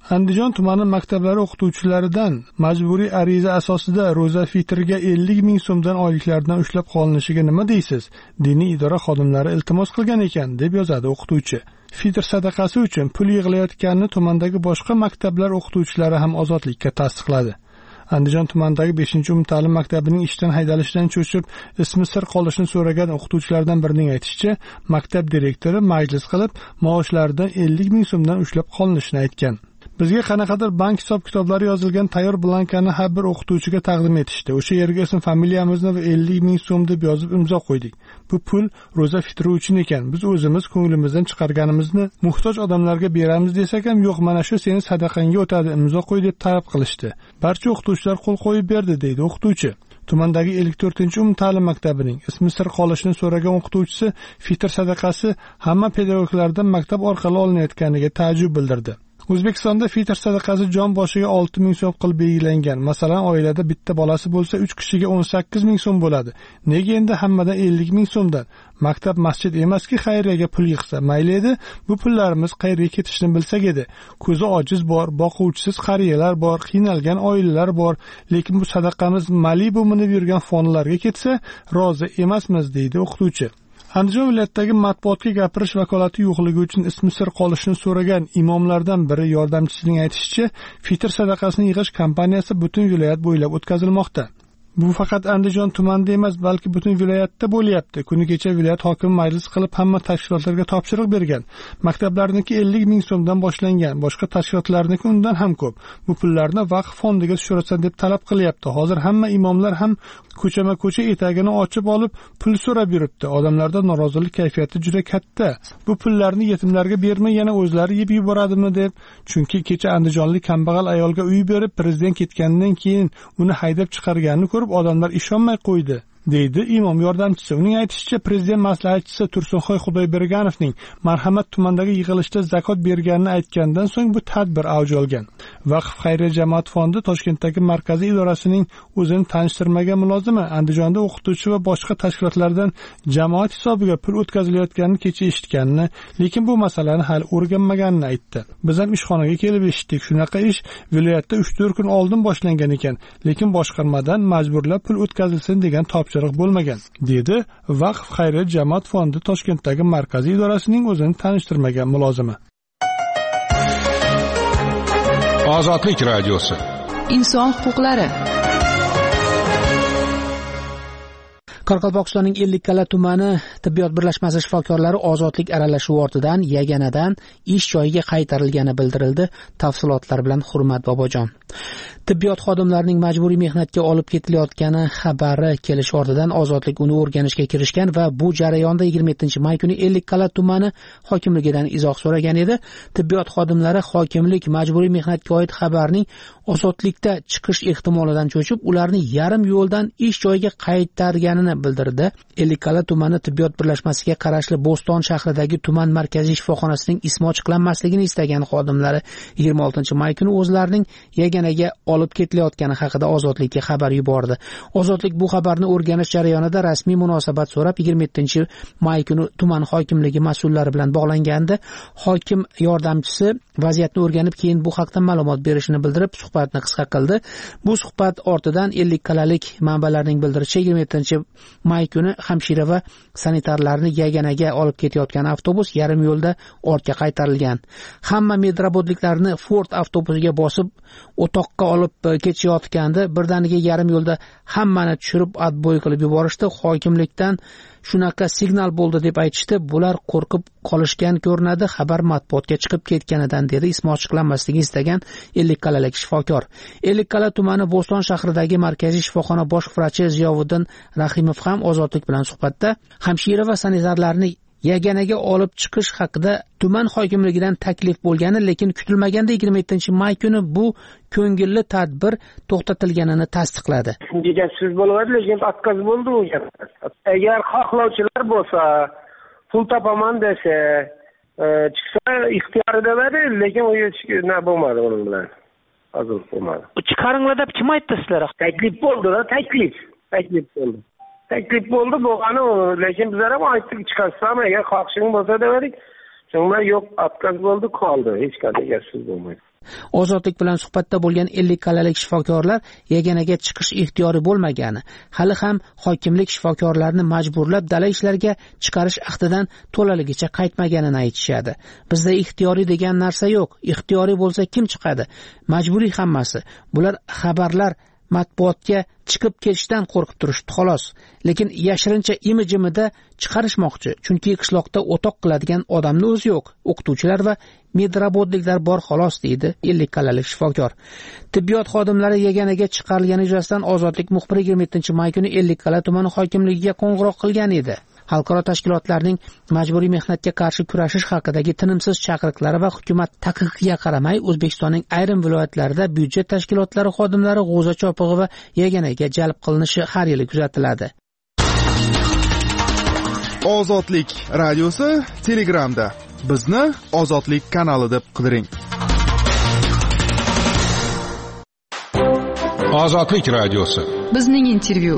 Andijon tumani maktablari o'qituvchilaridan majburiy ariza asosida ro'za fitriga ellik ming so'mdan oyliklaridan ushlab qolinishiga nima deysiz? Diniy idora xodimlari iltimos qilgan ekan, deb yozadi o'qituvchi. Fitr sadaqasi uchun pul yig'ilayotganini tumandagi boshqa maktablar o'qituvchilari ham Ozodlikka tasdiqladi. Andijon tumanidagi beshinchi umumta'lim maktabining ishdan haydalishidan cho'chib, ismi sir qolishini so'ragan o'qituvchilardan birining aytishicha, maktab direktori majlis qilib, maoshlaridan ellik ming so'mdan ushlab qolinishini aytgan. Bizga qanaqadir bank hisob-kitoblari yozilgan tayyor blankani har bir o'qituvchiga taqdim etishdi. O'sha yerga ism familiyamizni va ellik ming so'm deb yozib imzo qo'ydik. Bu pul ro'za fitri uchun ekan. Biz o'zimiz ko'nglimizdan chiqarganimizni muhtoj odamlarga beramiz desak ham, yo'q, mana shu seni sadaqangga o'tadi, imzo qo'y deb talab qilishdi. Barcha o'qituvchilar qo'l qo'yib berdi, deydi o'qituvchi. Tumandagi ellik to'rtinchi umumta'lim maktabining ismi sir qolishini so'ragan o'qituvchisi fitr sadaqasi hamma pedagoglardan maktab orqali olinayotganiga ta'jub bildirdi. O'zbekistonda fitr sadaqasi jon boshiga olti ming so'm qilib belgilangan. Masalan, oilada bitta bolasi bo'lsa, uch kishiga o'n sakkiz ming so'm bo'ladi. Nega endi hammadan ellik ming so'mdan? Maktab masjid emaski, xayriyaga pul yig'sa mayli edi. Bu pullarimiz qayerga ketishini bilsak edi. Ko'zi ojiz bor, boquvchisiz qariyalar bor, qiynalgan oilalar bor, lekin bu sadaqamiz Malibu minib yurgan fonlarga ketsa, rozi emasmiz, deydi o'qituvchi. Andijon viloyatidagi matbuotga gapirish vakolati yo'qligi uchun ismi sir qolishini so'ragan imomlardan biri yordamchisining aytishicha, fitr sadaqasini yig'ish kampaniyasi butun viloyat bo'ylab o'tkazilmoqda. Bu faqat Andijon tumanida emas, balki butun viloyatda bo'lyapti. Kuni kecha viloyat hokimi majlis qilib hamma tashkilotlarga topshiriq bergan. Maktablarniki ellik ming so'mdan boshlangan, boshqa tashkilotlarniki undan ham ko'p. Bu pullarni vaqf fondiga tushirasan deb talab qilyapti. Hozir hamma imomlar ham ko'chama-ko'cha etagini ochib olib pul so'rab yuribdi. Odamlarda norozilik kayfiyati juda katta. Bu pullarni yetimlarga bermay yana o'zlari yeb yuboradimi deb. Chunki kecha andijonlik kambag'al ayolga uy berib, prezident ketgandan keyin uni haydab chiqarganini ko'rib odamlar ishonmay qo'ydi, deydi imom yordamchisi. Uning aytishicha, prezident maslahatchisi Tursunxoy Xudoyberganovning marhamat tumandagi yig'ilishda zakot berganini aytgandan so'ng bu tadbir avj olgan. Vaqf xayriya jamoat fondi Toshkentdagi markaziy idorasining o'zini tanishtirmagan mulozimi Andijonda o'qituvchi va boshqa tashkilotlardan jamoat hisobiga pul o'tkazilayotganini kecha eshitganini, lekin bu masalani hali o'rganmaganini aytdi. Biz ham ishxonaga kelib eshitdik. Shunaqa ish viloyatda uch to'rt kun oldin boshlangan ekan, lekin boshqarmadan majburlab pul o'tkazilsin degan topshiriq bo'lmagan, dedi Vaqf xayriya jamoat fondi Toshkentdagi markaziy idorasining o'zini tanishtirmagan mulozimi. Ozodlik radiosi. Inson huquqlari. Qoraqalpog'istonning Ellikqal'a tumani tibbiyot birlashmasi shifokorlari ozodlik aralashuvi ortidan yaganadan ish joyiga qaytarilgani bildirildi. Tafsilotlar bilan Hurmat Bobojon. Tibbiyot xodimlarining majburiy mehnatga olib ketilayotgani xabari kelish ortidan ozodlik uni o'rganishga kirishgan va bu jarayonda yigirma yettinchi may kuni Ellikqal'a tumani hokimligidan izoh so'ragan edi. Tibbiyot xodimlari hokimlik majburiy mehnatga oid xabarning ozodlikda chiqish ehtimolidan cho'chib, ularni yarim yo'ldan ish joyiga qaytarganini bildirdi. Ellikqal'a tumani tibbiyot birlashmasiga qarashli Bo'ston shahridagi tuman markaziy shifoxonasining ismi ochiqlanmasligini istagan xodimlari yigirma oltinchi may kuni o'zlarining yaganaga olib ketilayotgani haqida Ozodlikka xabar yubordi. Ozodlik bu xabarni o'rganish jarayonida rasmiy munosabat so'rab yigirma yettinchi may kuni tuman hokimligi mas'ullari bilan bog'langandi. Hokim yordamchisi vaziyatni o'rganib, keyin bu haqda ma'lumot berishini bildirib, suhbatni qisqa qildi. Bu suhbat ortidan Ellikqal'alik manbalarning bildirishicha yigirma yettinchi may kuni hamshira va sanitarlarni yaganaga olib ketayotgan avtobus yarim yo'lda ortga qaytarilgan. Hamma medrabodliklarni Ford avtobusiga bosib o'toqqa olib ketishayotganda birdaniga yarim yo'lda hammani tushirib atbo'y qilib yuborishdi. Hokimlikdan shunaqa signal bo'ldi deb aytishdi. Bular qo'rqib qolishgan ko'rinadi. Xabar matbuotga chiqib ketganidan, dedi ismi ochiqlanmasligini istagan Ellikqal'alik shifokor. Ellikqal'a tumani Bo'ston shahridagi markaziy shifoxona bosh vrachi Ziyovuddin Rahimov ham Ozodlik bilan suhbatda hamshira va sanitarlarni yaganaga olib chiqish haqida tuman hokimligidan taklif bo'lgani, lekin kutilmaganda yigirma yettinchi may kuni bu ko'ngilli tadbir to'xtatilganini tasdiqladi. degan so'z bo'ladi, lekin отказ bo'ldi u gap. Agar xohlovchilar bo'lsa, pul topaman desa, chiqsa ixtiyorida edi, lekin u hech nima bo'lmadi uning bilan. Hozir bo'lmadi. Chiqaringlar deb kim aytdi sizlarga? Taklif bo'ldi-da, taklif. Taklif bo'ldi. Taklif bo'ldi bo'lgani, lekin bizlar ham aytdik, chiqarsam agar xohishing bo'lsa dedik. Shunga yo'q, отказ bo'ldi, qoldi. Hech qanday gap so'z bo'lmaydi. Ozodlik bilan suhbatda bo'lgan ellik qallalik shifokorlar yaganaga chiqish ixtiyori bo'lmagani, hali ham hokimlik shifokorlarni majburlab dala ishlarga chiqarish ahdidan to'laligicha qaytmaganini aytishadi. Bizda ixtiyoriy degan narsa yo'q. Ixtiyoriy bo'lsa kim chiqadi? Majburiy hammasi. Bular xabarlar matbuotga chiqib ketishdan qo'rqib turishdi xolos. Lekin yashirincha imi-jimida chiqarishmoqchi, chunki qishloqda o'toq qiladigan odamni o'zi yo'q. O'qituvchilar va medrabotliklar bor xolos, deydi ellik qallalik shifokor. Tibbiyot xodimlari yaganaga chiqarilgani yuzasidan Ozodlik muxbiri yigirma yettinchi may kuni ellik qalla tumani hokimligiga qo'ng'iroq qilgan edi. Xalqaro tashkilotlarning majburiy mehnatga qarshi kurashish haqidagi tinimsiz chaqiriqlari va hukumat taqiqiga qaramay O'zbekistonning ayrim viloyatlarida byudjet tashkilotlari xodimlari g'o'za chopig'i va yaganaga jalb qilinishi har yili kuzatiladi. Ozodlik radiosi Telegramda. Bizni Ozodlik kanali deb qidiring. Ozodlik radiosi. Bizning intervyu.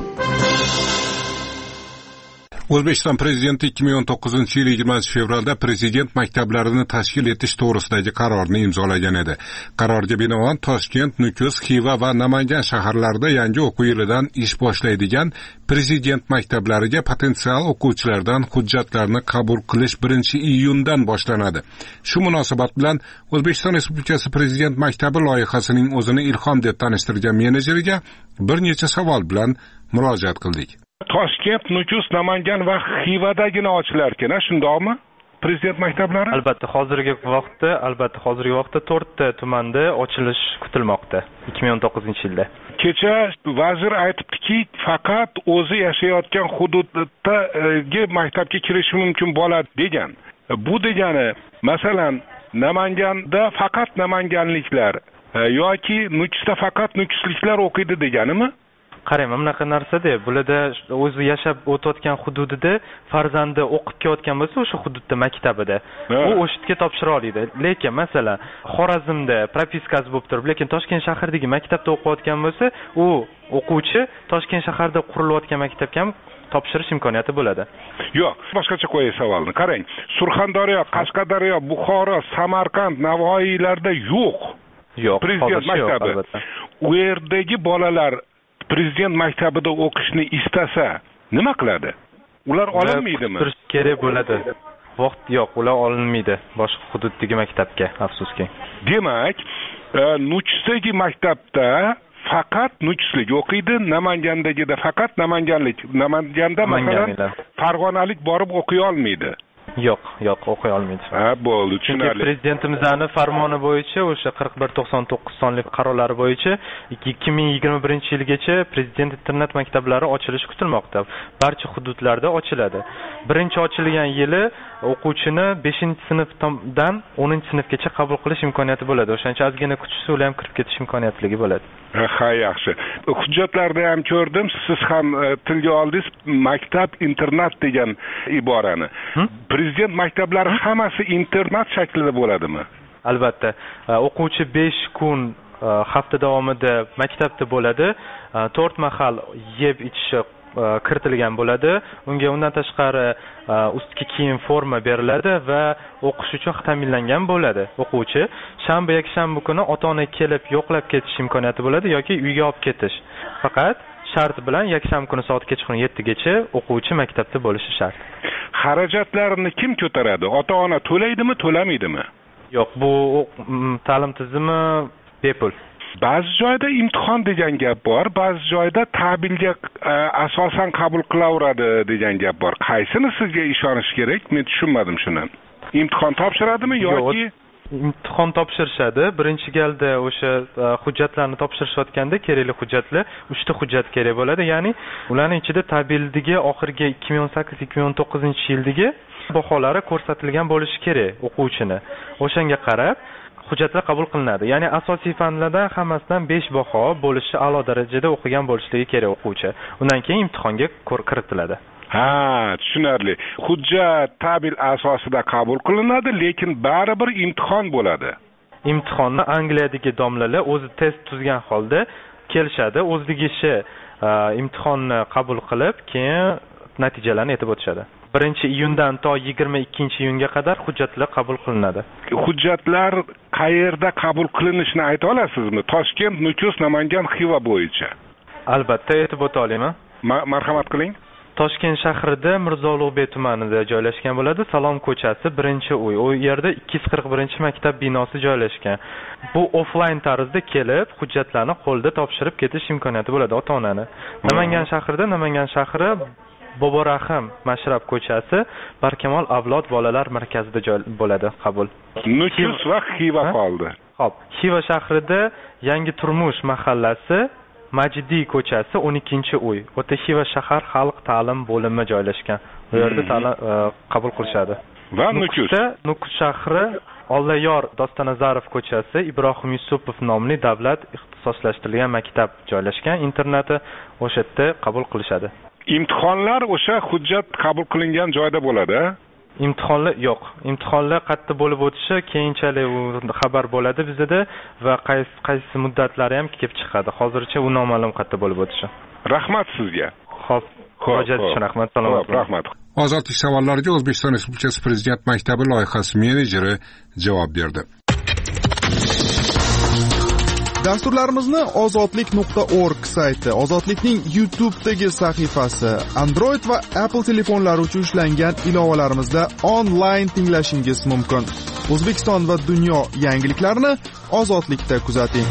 O'zbekiston Prezidenti ikki ming o'n to'qqizinchi yil yigirmanchi fevralda prezident maktablarini tashkil etish to'g'risidagi qarorni imzolagan edi. Qarorga binoan Toshkent, Nukus, Xiva va Namangan shaharlarida yangi o'quv yilidan ish boshlaydigan prezident maktablariga potensial o'quvchilardan hujjatlarni qabul qilish birinchi iyundan boshlanadi. Shu munosabat bilan O'zbekiston Respublikasi Prezident maktabi loyihasining o'zini ilhom deb tanishtirgan menejeriga bir necha savol bilan murojaat qildik. Toshkent, Nukus, Namangan va Xivadagina ochilarkan, shundoqmi? Prezident maktablari? Albatta, hozirgi vaqtda, albatta, hozirgi vaqtda to'rtta tumanda ochilish kutilmoqda ikki ming o'n to'qqizinchi yilda. Kecha vazir aytibdiki, faqat o'zi yashayotgan hududdagi maktabga kirishi mumkin bo'ladi degan. Bu degani, masalan, Namanganda faqat namanganliklar yoki Nukusda faqat nukusliklar o'qiydi deganimi? Qarang, bunaqa narsa-da, bularda o'zi yashab o'tayotgan hududida farzandi o'qib kelayotgan bo'lsa, o'sha hududda maktabida u o'shitga topshira oladi. Lekin masalan, Xorazmda propiskasi bo'lib turib, lekin Toshkent shahridagi maktabda o'qiyotgan bo'lsa, u o'quvchi Toshkent shaharida qurilayotgan maktabga ham topshirish imkoniyati bo'ladi. Yo'q, boshqacha qo'yay savolni. Qarang, Surxondaryo, Qashqadaryo, Buxoro, Samarqand, Navoiylarda yo'q. Yo'q, prezident maktabi. U yerdagi bolalar prezident maktabida o'qishni istasa, nima qiladi? Ular olinmaydimi? Turish kerak bo'ladi. Vaqt yo'q, ular olinmaydi boshqa hududdagi maktabga, afsuski. Demak, Nukusdagi maktabda faqat nukuslik o'qiydi, Namangandagida faqat namanganlik. Namanganda masalan Farg'onalik borib o'qiy olmaydi. Yo'q, yo'q, o'qiy olmaydi. Ha, bo'ldi, tushunarli. Prezidentimizning farmoni bo'yicha o'sha qirq bir to'qson to'qqiz sonli qarorlari bo'yicha ikki ming yigirma birinchi yilgacha prezident internat maktablari ochilishi kutilmoqda. Barcha hududlarda ochiladi. Birinchi ochilgan yili o'quvchini beshinchi sinfdan o'ninchi sinfgacha qabul qilish imkoniyati bo'ladi. O'shancha ozgina kutishsa, ular ham kirib ketish imkoniyatligi bo'ladi. Ha, yaxshi. Hujjatlarda ham ko'rdim, siz ham tilga oldingiz maktab internat degan iborani. Prezident maktablari hammasi internat shaklida bo'ladimi? Albatta. O'quvchi besh kun hafta davomida maktabda bo'ladi. to'rt mahal yeb ichishi kiritilgan bo'ladi. Unga undan tashqari ustki kiyim, forma beriladi va o'qish uchun ta'minlangan bo'ladi o'quvchi. Shanba, yakshanba kuni ota-ona kelib yo'qlab ketish imkoniyati bo'ladi yoki uyga olib ketish. Faqat shart bilan yakshanba kuni soat kechqurun yetti gacha o'quvchi maktabda bo'lishi shart. Xarajatlarini kim ko'taradi? Ota-ona to'laydimi, to'lamaydimi? Yo'q, bu ta'lim tizimi bepul. Ba'zi joyda imtihon degan gap bor, ba'zi joyda ta'bilga asosan qabul qilaveradi degan gap bor. Qaysini sizga ishonish kerak? Men tushunmadim shuni. Imtihon topshiradimi yoki imtihon topshirishadi. Birinchi galda o'sha hujjatlarni topshirishayotganda kerakli hujjatlar uchta hujjat kerak bo'ladi. Ya'ni ularning ichida ta'bildagi oxirgi ikki ming o'n sakkiz ikki ming o'n to'qqizinchi yildagi baholari ko'rsatilgan bo'lishi kerak o'quvchini. O'shanga qarab hujjatlar qabul qilinadi. Ya'ni asosiy fanlardan hammasidan besh baho bo'lishi, a'lo darajada o'qigan bo'lishligi kerak o'quvchi. Undan keyin imtihonga kiritiladi. Ha, tushunarli. Hujjat tabil asosida qabul qilinadi, lekin baribir imtihon bo'ladi. Imtihonni Angliyadagi domlalar o'zi test tuzgan holda kelishadi, o'zligicha imtihonni qabul qilib, keyin natijalarni aytib o'tishadi. birinchi iyundan to yigirma ikkinchi iyunga qadar hujjatlar qabul qilinadi. Hujjatlar qayerda qabul qilinishini ayta olasizmi? Toshkent, Nukus, Namangan, Xiva bo'yicha. Albatta, aytib o'ta olaman. Marhamat qiling. Toshkent shahrida Mirzo Ulug'bek tumanida joylashgan bo'ladi. Salom ko'chasi birinchi uy. U yerda ikki yuz qirq birinchi maktab binosi joylashgan. Bu offlayn tarzda kelib, hujjatlarni qo'lda topshirib ketish imkoniyati bo'ladi ota-onani. Namangan shahrida Namangan shahri Boborahim Mashrab ko'chasi Barkamol avlod bolalar markazida joy bo'ladi qabul. Nukus va Xiva qoldi. Xo'p, Xiva shahrida Yangi Turmush mahallasi Majdiy ko'chasi o'n ikkinchi uy. O'ta Xiva shahar xalq ta'lim bo'limi joylashgan. Bu yerda ta'lim qabul qilishadi. Va Nukus. Nukus shahri Ollayor Dostonazarov ko'chasi Ibrohim Yusupov nomli davlat ixtisoslashtirilgan maktab joylashgan. Internati o'sha yerda qabul qilishadi. Imtihonlar o'sha hujjat qabul qilingan joyda bo'ladi. Imtihonlar yo'q. Imtihonlar qayerda bo'lib o'tishi keyinchalik xabar bo'ladi bizda va qaysi qaysi muddatlari ham kelib chiqadi. Hozircha u noma'lum qayerda bo'lib o'tishi. Rahmat sizga. Xo'p, murojaat uchun rahmat. Salomat bo'ling. Rahmat. Ozodlik savollariga O'zbekiston Respublikasi Prezident maktabi loyihasi menejeri javob berdi. Dasturlarimizni ozodlik nuqta org sayti, Ozodlikning YouTube'dagi sahifasi, Android va Apple telefonlari uchun ishlangan ilovalarimizda onlayn tinglashingiz mumkin. O'zbekiston va dunyo yangiliklarini Ozodlikda kuzating.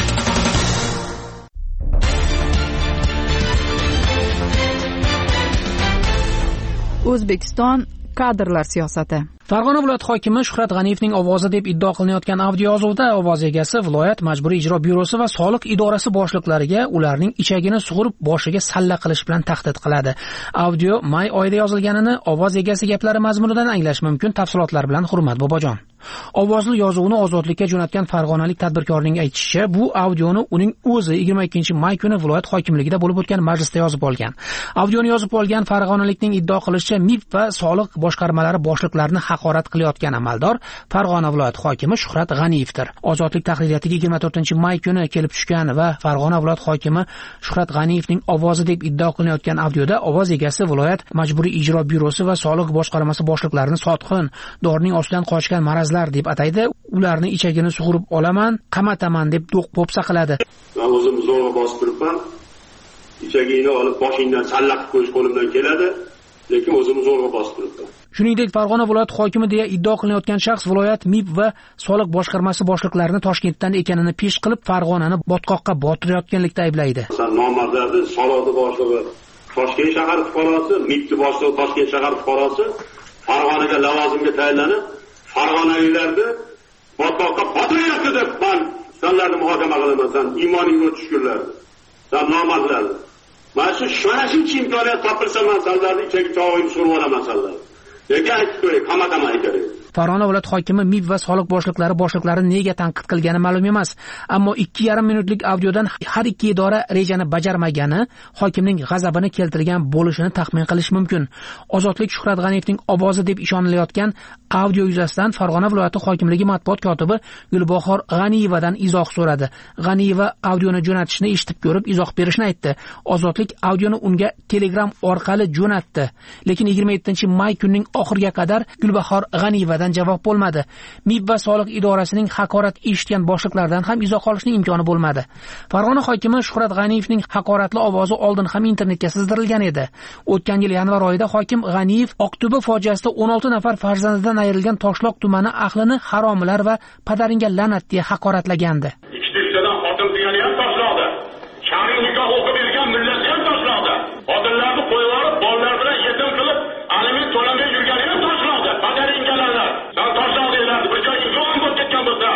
O'zbekiston kadrlar siyosati. Farg'ona viloyati hokimi Shuhrat G'aniyevning ovozi deb iddao qilinayotgan audioyozuvda ovoz egasi viloyat majburiy ijro byurosi va soliq idorasi boshliqlariga ularning ichagini sug'urib boshiga salla qilish bilan tahdid qiladi. Audio may oyida yozilganini ovoz egasi gaplari mazmunidan anglash mumkin. Tafsilotlar bilan Hurmat Bobojon. Ovozli yozuvni ozodlikka jo'natgan farg'onalik tadbirkorning aytishicha, bu audioni uning o'zi yigirma ikkinchi may kuni viloyat hokimligida bo'lib o'tgan majlisda yozib olgan. Audioni yozib olgan farg'onalikning iddao qilishicha, M I B va soliq boshqarmalari boshliqlarini haqorat qilayotgan amaldor Farg'ona viloyat hokimi Shuhrat G'aniyevdir. Ozodlik tahririyatiga yigirma to'rtinchi may kuni kelib tushgan va Farg'ona viloyat hokimi Shuhrat G'aniyevning ovozi deb iddao qilinayotgan audioda ovoz egasi viloyat majburiy ijro byurosi va soliq boshqarmasi boshliqlarini sotqin, dorining ostidan qochgan marazlar deb ataydi. Ularning ichagini sug'urib olaman, qamataman deb do'q-po'psa qiladi. Men o'zim zo'rg'a bosib turibman. Ichagingni olib boshingdan sallaq qo'yish qo'limdan keladi, lekin o'zim zo'rg'a bosib turibman. Shuningdek, Farg'ona viloyat hokimi deya iddao qilinayotgan shaxs viloyat M I B va soliq boshqarmasi boshliqlarini Toshkentdan ekanini pesh qilib, Farg'onani botqoqqa botirayotganlikda ayblaydi. Nomazarda soliq boshlig'i Toshkent shahar fuqarosi, M I B boshlig'i Toshkent shahar fuqarosi Farg'onaga lavozimga tayinlanib, Farg'onaliklarni botqoqqa botirayapti deb men sanlarni muhokama qilaman. Sen iymoningga tushkunlar. Sen nomazlar. Mana shu shona shuncha imkoniyat topilsa, men sanlarni ichagi chog'ini surib olaman sanlar. Nega aytib qo'yay, qamataman aytadi. Farg'ona viloyat hokimi M I B va soliq boshliqlari boshliqlarini nega tanqid qilgani ma'lum emas. Ammo ikki yarim minutlik audiodan har ikki idora rejani bajarmagani hokimning g'azabini keltirgan bo'lishini taxmin qilish mumkin. Ozodlik Shuhrat G'aniyevning ovozi deb ishonilayotgan audio yuzasidan Farg'ona viloyati hokimligi matbuot kotibi Gulbahor G'aniyevadan izoh so'radi. G'aniyeva audioni jo'natishni eshitib ko'rib izoh berishni aytdi. Ozodlik audioni unga Telegram orqali jo'natdi. Lekin yigirma yettinchi may kunining oxiriga qadar Gulbahor G'aniyevadan javob bo'lmadi. M I B va soliq idorasining haqorat eshitgan boshliqlardan ham izoh olishning imkoni bo'lmadi. Farg'ona hokimi Shuhrat G'aniyevning haqoratli ovozi oldin ham internetga sizdirilgan edi. O'tgan yil yanvar oyida hokim G'aniyev Oqtuba fojiasida o'n olti nafar farzandidan ayrilgan Toshloq tumani ahlini haromilar va padaringga la'nat deya haqoratlagandi. Ikkitadan xotin degani ham Toshloqda. Shar'iy nikoh o'qib bergan millati ham Toshloqda. Xotinlarni qo'yib olib, bolalar bilan yetim qilib, aliment to'lamay yurgani ham Toshloqda. Padaringga la'nat. Sen Toshloqdalarni bir joyga yo'q bo'lib ketgan bo'lsa,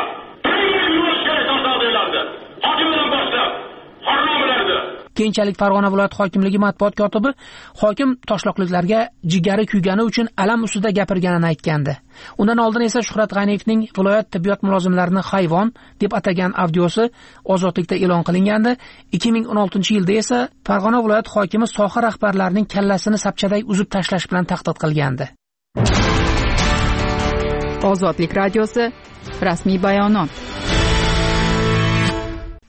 Keyinchalik Farg'ona viloyat hokimligi matbuot kotibi hokim toshloqliklarga jigari kuygani uchun alam ustida gapirganini aytgandi. Undan oldin esa Shuhrat G'aniyevning viloyat tibbiyot mulozimlarini hayvon deb atagan audiosi ozodlikda e'lon qilingandi. ikki ming o'n oltinchi yilda esa Farg'ona viloyat hokimi soha rahbarlarining kallasini sapchaday uzib tashlash bilan tahdid qilgandi. Ozodlik radiosi rasmiy bayonot.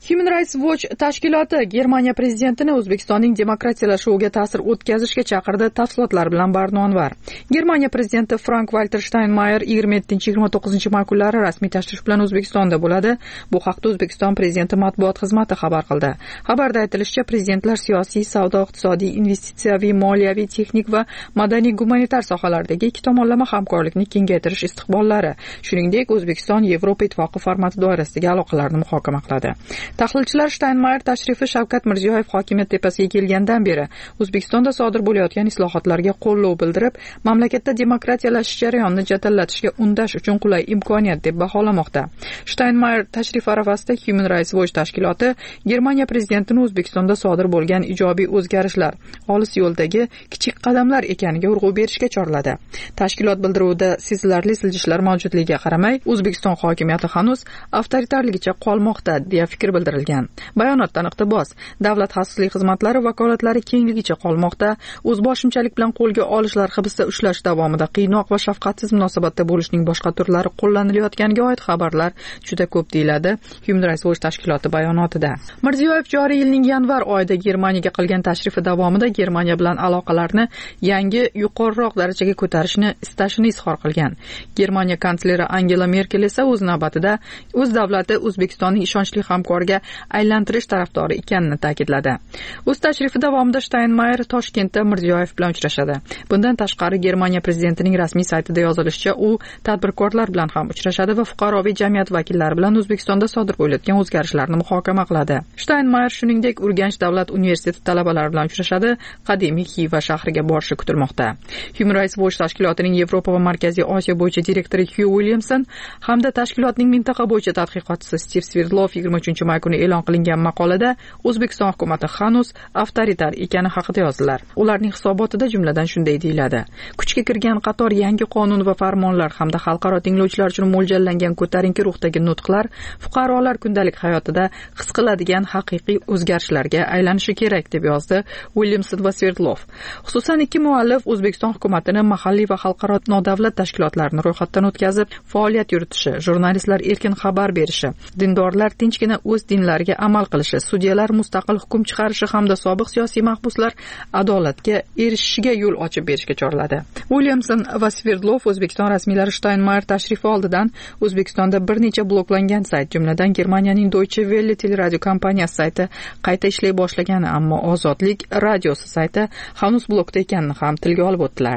Human Rights Watch tashkiloti Germaniya prezidentini O'zbekistonning demokratiyalashuviga ta'sir o'tkazishga chaqirdi. Tafsilotlar bilan Barnonvar. Germaniya prezidenti Frank-Walter Steinmeier yigirma yettinchi yigirma to'qqizinchi may kunlari rasmiy tashrif bilan O'zbekistonda bo'ladi. Bu haqda O'zbekiston prezidenti matbuot xizmati xabar qildi. Xabarda aytilishicha, prezidentlar siyosiy, savdo, iqtisodiy, investitsiyaviy, moliyaviy, texnik va madaniy gumanitar sohalardagi ikki tomonlama hamkorlikni kengaytirish istiqbollari, shuningdek O'zbekiston Yevropa ittifoqi formati doirasidagi aloqalarni muhokama qiladi. Tahlilchilar Steinmeier tashrifi Shavkat Mirziyoyev hokimiyat tepasiga kelgandan beri O'zbekistonda sodir bo'layotgan islohotlarga qo'llov bildirib, mamlakatda demokratiyalashish jarayonini jadallatishga undash uchun qulay imkoniyat deb baholamoqda. Steinmeier tashrif arafasida Human Rights Watch tashkiloti Germaniya prezidentini O'zbekistonda sodir bo'lgan ijobiy o'zgarishlar olis yo'ldagi kichik qadamlar ekaniga urg'u berishga chorladi. Tashkilot bildiruvida sezilarli siljishlar mavjudligiga qaramay, O'zbekiston hokimiyati hanuz avtoritarligicha qolmoqda deya fikr bildirilgan. Bayonotdan iqtibos, davlat xavfsizlik xizmatlari vakolatlari kengligicha qolmoqda, o'zboshimchalik bilan qo'lga olishlar, hibsda ushlash davomida qiynoq va shafqatsiz munosabatda bo'lishning boshqa turlari qo'llanilayotganiga oid xabarlar juda ko'p deyiladi Human Rights Watch tashkiloti bayonotida. Mirziyoyev joriy yilning yanvar oyida Germaniyaga qilgan tashrifi davomida Germaniya bilan aloqalarni yangi yuqoriroq darajaga ko'tarishni istashini izhor qilgan. Germaniya kansleri Angela Merkel esa o'z navbatida o'z davlati O'zbekistonning ishonchli hamkoriga aylantirish tarafdori ekanini ta'kidladi. O'z tashrifi davomida Steinmeier Toshkentda Mirziyoyev bilan uchrashadi. Bundan tashqari Germaniya prezidentining rasmiy saytida yozilishicha, u tadbirkorlar bilan ham uchrashadi va fuqaroviy jamiyat vakillari bilan O'zbekistonda sodir bo'layotgan o'zgarishlarni muhokama qiladi. Steinmeier shuningdek Urganch davlat universiteti talabalari bilan uchrashadi, qadimiy Xiva shahriga borishi kutilmoqda. Human Rights Watch tashkilotining Yevropa va Markaziy Osiyo bo'yicha direktori Hugh Williamson hamda tashkilotning mintaqa bo'yicha tadqiqotchisi Steve Sverdlov yigirma uchinchi may kuni e'lon qilingan maqolada O'zbekiston hukumati hanuz avtoritar ekani haqida yozdilar. Ularning hisobotida jumladan shunday deyiladi: kuchga kirgan qator yangi qonun va farmonlar hamda xalqaro tinglovchilar uchun mo'ljallangan ko'tarinki ruhdagi nutqlar fuqarolar kundalik hayotida his qiladigan haqiqiy o'zgarishlarga aylanishi kerak deb yozdi Williamson va Sverdlov. Xususan ikki muallif O'zbekiston hukumatini mahalliy va xalqaro nodavlat tashkilotlarini ro'yxatdan o'tkazib, faoliyat yuritishi, jurnalistlar erkin xabar berishi, dindorlar tinchgina o'z dinlariga amal qilishi, sudyalar mustaqil hukm chiqarishi hamda sobiq siyosiy mahbuslar adolatga erishishiga yo'l ochib berishga chorladi. Williamson va Sverdlov O'zbekiston rasmiylari Steinmeier tashrifi oldidan O'zbekistonda bir necha bloklangan sayt, jumladan Germaniyaning Deutsche Welle teleradio kompaniyasi sayti qayta ishlay boshlagani, ammo Ozodlik radiosi sayti hanuz blokda ekanini ham tilga olib o'tdilar.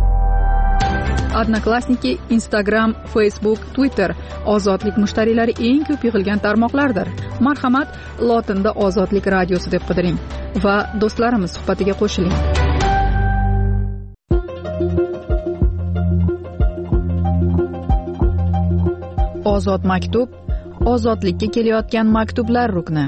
Odnoklassniki, Instagram, Facebook, Twitter Ozodlik mushtariylari eng ko'p yig'ilgan tarmoqlardir. Marhamat, lotinda Ozodlik radiosi deb qidiring va do'stlarimiz suhbatiga qo'shiling. Ozod maktub, ozodlikka kelayotgan maktublar rukni.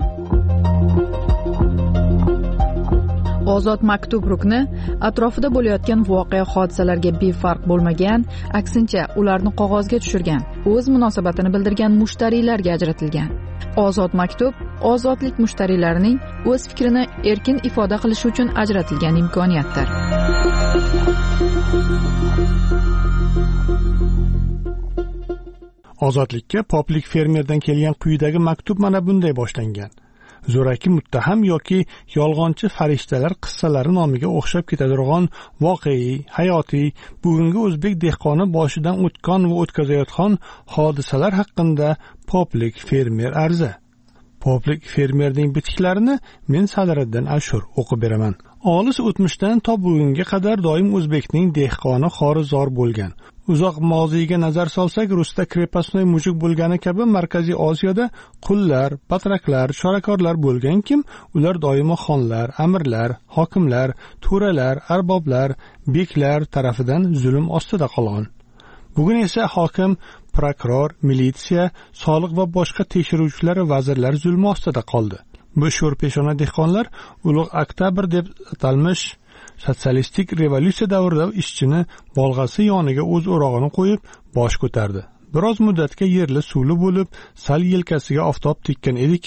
Ozod maktub rukni atrofida bo'layotgan voqea hodisalarga befarq bo'lmagan, aksincha ularni qog'ozga tushirgan, o'z munosabatini bildirgan mushtariylarga ajratilgan. Ozod maktub ozodlik mushtariylarining o'z fikrini erkin ifoda qilishi uchun ajratilgan imkoniyatdir. Ozodlikka poplik fermerdan kelgan quyidagi maktub mana bunday boshlangan. Zo'raki muttaham yoki yolg'onchi farishtalar qissalari nomiga o'xshab ketadigan voqei, hayotiy, bugungi o'zbek dehqoni boshidan o'tgan va o'tkazayotgan hodisalar haqida poplik fermer arzi. Poplik fermerning bitiklarini men Sadiriddin Ashur o'qib beraman. Olis o'tmishdan to bugunga qadar doim o'zbekning dehqoni xorizor bo'lgan. Uzoq moziyga nazar solsak, Rusda krepostnoy mujik bo'lgani kabi Markaziy Osiyoda qullar, batraklar, chorakorlar bo'lgan kim, ular doimo xonlar, amirlar, hokimlar, to'ralar, arboblar, beklar tarafidan zulm ostida qolgan. Bugun esa hokim, prokuror, militsiya, soliq va boshqa tekshiruvchilar va vazirlar zulmi ostida qoldi. Bu sho'rpeshona dehqonlar ulug' oktabr deb atalmish sotsialistik revolyutsiya davrida ishchini bolg'asi yoniga o'z o'rog'ini qo'yib bosh ko'tardi. Biroz muddatga yerli suvli bo'lib, sal yelkasiga oftob tekkan edikim,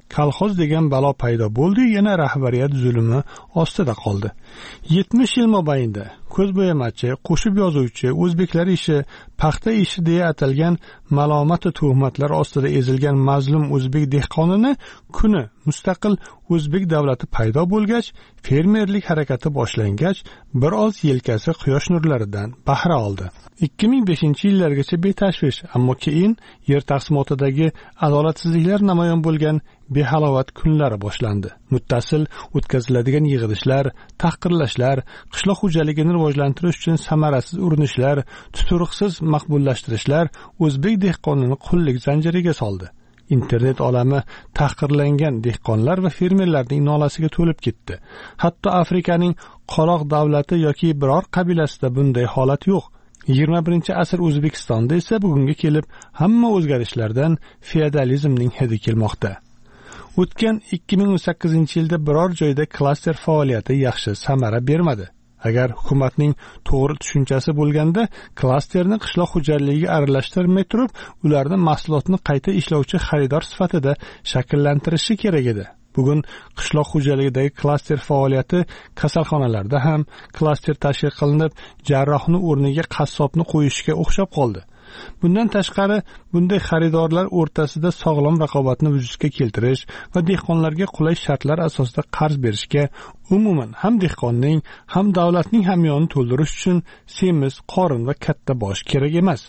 kolxoz degan balo paydo bo'ldi, yana rahbariyat zulmi ostida qoldi. yetmish yil mobaynida ko'zbo'yamachi, qo'shib yozuvchi, o'zbeklar ishi, paxta ishi deya atalgan malomat va tuhmatlar ostida ezilgan mazlum o'zbek dehqonini kuni mustaqil o'zbek davlati paydo bo'lgach, fermerlik harakati boshlangach, bir oz yelkasi quyosh nurlaridan bahra oldi. ikki ming beshinchi yillargacha betashvish, ammo keyin yer taqsimotidagi adolatsizliklar namoyon bo'lgan behalovat kunlari boshlandi. Muttasil o'tkaziladigan yig'ilishlar, tahqirlashlar, qishloq xo'jaligini rivojlantirish uchun samarasiz urinishlar, tuturuqsiz maqbullashtirishlar o'zbek dehqonini qullik zanjiriga soldi. Internet olami tahqirlangan dehqonlar va fermerlarning nolasiga to'lib ketdi. Hatto Afrikaning qoloq davlati yoki biror qabilasida bunday holat yo'q. yigirma birinchi asr O'zbekistonda esa bugunga kelib hamma o'zgarishlardan feodalizmning hidi kelmoqda. O'tgan ikki ming o'n sakkizinchi yilda biror joyda klaster faoliyati yaxshi samara bermadi. Agar hukumatning to'g'ri tushunchasi bo'lganda, klasterni qishloq xo'jaligiga aralashtirmay turib, ularni mahsulotni qayta ishlovchi xaridor sifatida shakllantirishi kerak edi. Bugun qishloq xo'jaligidagi klaster faoliyati kasalxonalarda ham klaster tashkil qilinib, jarrohni o'rniga qassobni qo'yishga o'xshab qoldi. Bundan tashqari, bunday xaridorlar o'rtasida sog'lom raqobatni vujudga keltirish va dehqonlarga qulay shartlar asosida qarz berishga, umuman ham dehqonning, ham davlatning hamyonini to'ldirish uchun semiz, qorin va katta bosh kerak emas.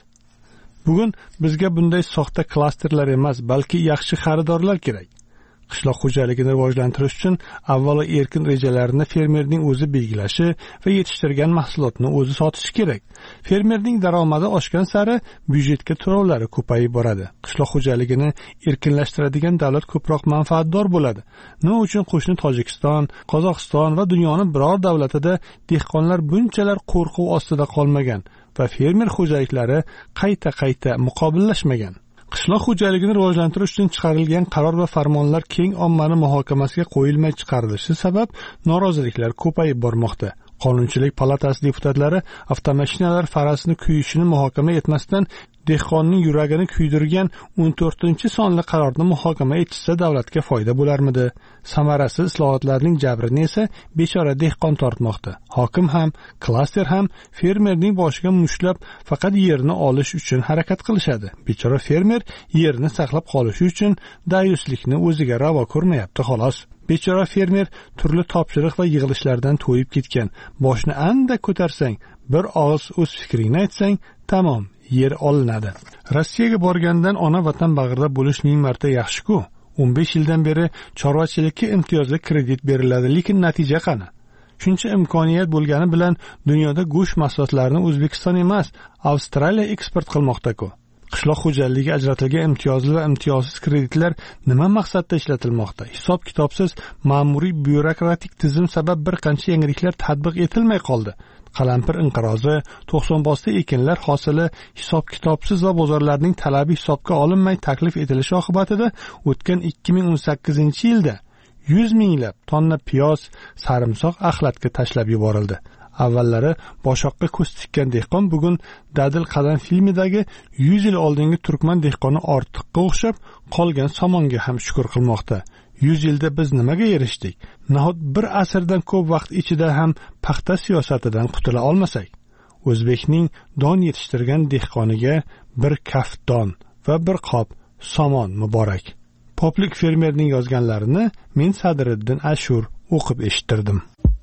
Bugun bizga bunday soxta klasterlar emas, balki yaxshi xaridorlar kerak. Qishloq xo'jaligini rivojlantirish uchun avvalo erkin rejalarini fermerning o'zi belgilashi va yetishtirgan mahsulotni o'zi sotishi kerak. Fermerning daromadi oshgan sari byudjetga to'lovlari ko'payib boradi. Qishloq xo'jaligini erkinlashtiradigan davlat ko'proq manfaatdor bo'ladi. Nima uchun qo'shni Tojikiston, Qozog'iston va dunyoning biror davlatida dehqonlar bunchalar qo'rquv ostida qolmagan va fermer xo'jaliklari qayta-qayta muqobillashmagan? Qishloq xo'jaligini rivojlantirish uchun chiqarilgan qaror va farmonlar keng ommani muhokamasiga qo'yilmay chiqarilishi sabab noroziliklar ko'payib bormoqda. Qonunchilik palatasi deputatlari avtomashinalar farasini kuyishini muhokama etmasdan dehqonning yuragini kuydirgan o'n to'rtinchi sonli qarorni muhokama etishsa davlatga foyda bo'larmidi? Samarasiz islohotlarning jabrini esa bechora dehqon tortmoqda. Hokim ham, klaster ham fermerning boshiga mushlab faqat yerni olish uchun harakat qilishadi. Bechora fermer yerni saqlab qolish uchun dayuslikni o'ziga ravo ko'rmayapti xolos. Bechora fermer turli topshiriq va yig'ilishlardan to'yib ketgan. Boshni anda ko'tarsang, bir og'iz o'z fikringni aytsang, tamom, yer olinadi. Rossiyaga borgandan ona vatan bag'rida bo'lish ming marta yaxshi-ku. o'n besh yildan beri chorvachilikka imtiyozli kredit beriladi, lekin natija qani? Shuncha imkoniyat bo'lgani bilan dunyoda go'sht mahsulotlarini O'zbekiston emas, Avstraliya eksport qilmoqda-ku. Qishloq xo'jaligi ajratilgan imtiyozli va imtiyozsiz kreditlar nima maqsadda ishlatilmoqda? Hisob kitobsiz ma'muriy byurokratik tizim sabab bir qancha yangiliklar tatbiq etilmay qoldi. Qalampir inqirozi, to'qsonbosdi ekinlar hosili hisob kitobsiz va bozorlarning talabi hisobga olinmay taklif etilishi oqibatida o'tgan ikki ming o'n sakkizinchi yilda yuz minglab tonna piyoz, sarimsoq axlatga tashlab yuborildi. Avvallari boshoqqa ko'z tikkan dehqon bugun Dadil qadam filmidagi yuz yil oldingi turkman dehqoni ortiqqa o'xshab qolgan somonga ham shukr qilmoqda. yuz yilda biz nimaga erishdik? Nahot bir asrdan ko'p vaqt ichida ham paxta siyosatidan qutula olmasak? O'zbekning don yetishtirgan dehqoniga bir kaft don va bir qop somon muborak. Poplik fermerning yozganlarini men Sadriddin Ashur o'qib eshittirdim.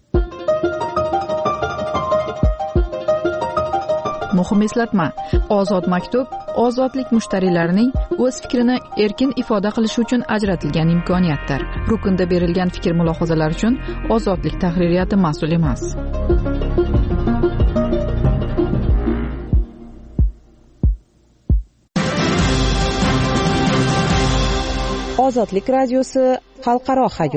Muhim eslatma: Ozod maktub ozodlik mushtariylarining o'z fikrini erkin ifoda qilishi uchun ajratilgan imkoniyatdir. Rukunda berilgan fikr mulohazalar uchun Ozodlik tahririyati mas'ul emas. Ozodlik radiosi xalqaro hayot.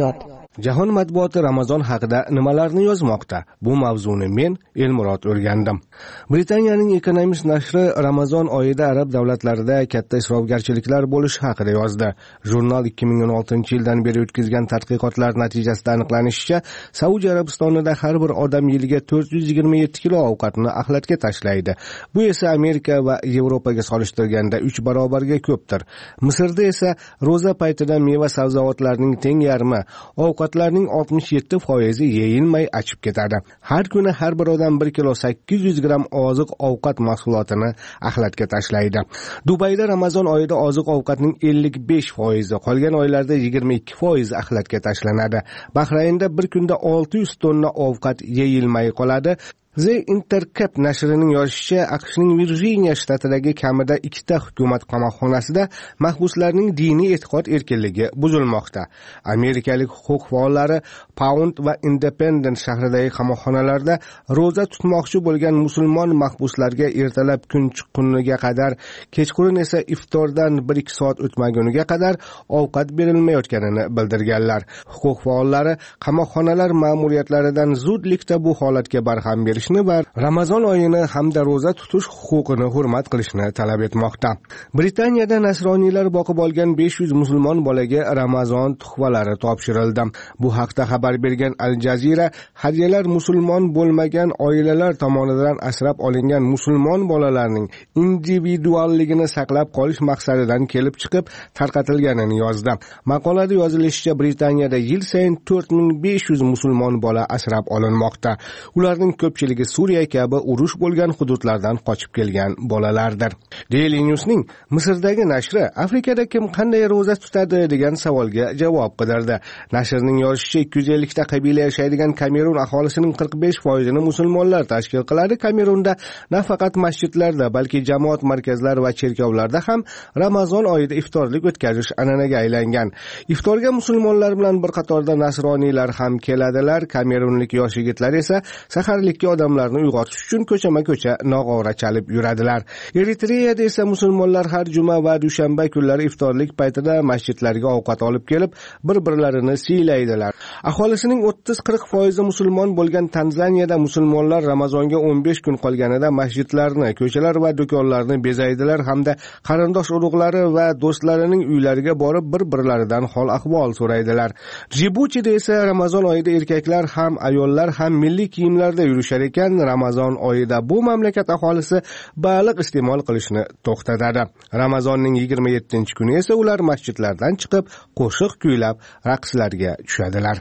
Jahon matbuoti Ramazon haqida nimalarni yozmoqda? Bu mavzuni men Elmurod o'rgandim. Britaniyaning Economist nashri Ramazon oyida arab davlatlarida katta isrofgarchiliklar bo'lishi haqida yozdi. Jurnal ikki ming o'n oltinchi yildan beri o'tkazgan tadqiqotlar natijasida aniqlanishicha, Saudiya Arabistonida har bir odam yiliga to'rt yuz yigirma yetti kilo ovqatni axlatga tashlaydi. Bu esa Amerika va Yevropaga solishtirganda uch barobarga ko'pdir. Misrda esa ro'za paytida meva sabzavotlarning teng yarmi, ovqatlarning oltmish yetti foizi yeyilmay achib ketadi. Har kuni har bir odam bir kilo sakkiz yuz gramm oziq ovqat mahsulotini axlatga tashlaydi. Dubayda Ramazon oyida oziq ovqatning ellik besh foizi, qolgan oylarda yigirma ikki foiz axlatga tashlanadi. Bahraynda bir kunda olti yuz tonna ovqat yeyilmay qoladi. The Intercept nashrining yozishicha, AQShning Virjiniya shtatidagi kamida ikkita hukumat qamoqxonasida mahbuslarning diniy e'tiqod erkinligi buzilmoqda. Amerikalik huquq faollari Pound va Independent shahridagi qamoqxonalarda ro'za tutmoqchi bo'lgan musulmon mahbuslarga ertalab kun chiqquniga qadar, kechqurun esa iftordan bir ikki soat o'tmaguniga qadar ovqat berilmayotganini bildirganlar. Huquq faollari qamoqxonalar ma'muriyatlaridan zudlikda bu holatga barham berish va Ramazon oyini hamda ro'za tutish huquqini hurmat qilishni talab etmoqda. Britaniyada nasroniylar boqib olgan besh yuz musulmon bolaga Ramazon tuhvalari topshirildi. Bu haqda xabar bergan Al Jazeera, hadyalar musulmon bo'lmagan oilalar tomonidan asrab olingan musulmon bolalarning individualligini saqlab qolish maqsadidan kelib chiqib tarqatilganini yozdi. Maqolada yozilishicha, Britaniyada yil sayin to'rt ming besh yuz musulmon bola asrab olinmoqda. Ularning ko'pchiligi Suriya kabi urush bo'lgan hududlardan qochib kelgan bolalardir. Daily News'ning Misrdagi nashri Afrikada kim qanday ro'za tutadi degan savolga javob qidirdi. Nashrning yozishicha, ikki yuz ellik ta qabila yashaydigan Kamerun aholisining qirq besh foizini musulmonlar tashkil qiladi. Kamerunda nafaqat masjidlarda, balki jamoat markazlari va cherkovlarda ham Ramazon oyida iftorlik o'tkazish an'anaga aylangan. Iftorga musulmonlar bilan bir qatorda nasroniylar ham keladilar. Kamerunlik yosh yigitlar esa saharlikka odamlarni uyg'otish uchun ko'chama-ko'cha nog'ora chalib yuradilar. Eritreyada esa musulmonlar har juma va dushanba kunlari iftorlik paytida masjidlarga ovqat olib kelib, bir-birlarini siylaydilar. Aholisining o'ttiz qirq foizi musulmon bo'lgan Tanzaniyada musulmonlar Ramazonga o'n besh kun qolganida masjidlarni, ko'chalar va do'konlarni bezaydilar hamda qarindosh urug'lari va do'stlarining uylariga borib bir-birlaridan hol-ahvol so'raydilar. Djibutida esa Ramazon oyida erkaklar ham, ayollar ham milliy kiyimlarda yurishar ekan. Ramazon oyida bu mamlakat aholisi baliq iste'mol qilishni to'xtatadi. Ramazonning yigirma yettinchi kuni esa ular masjidlardan chiqib, qo'shiq kuylab, raqslarga tushadilar.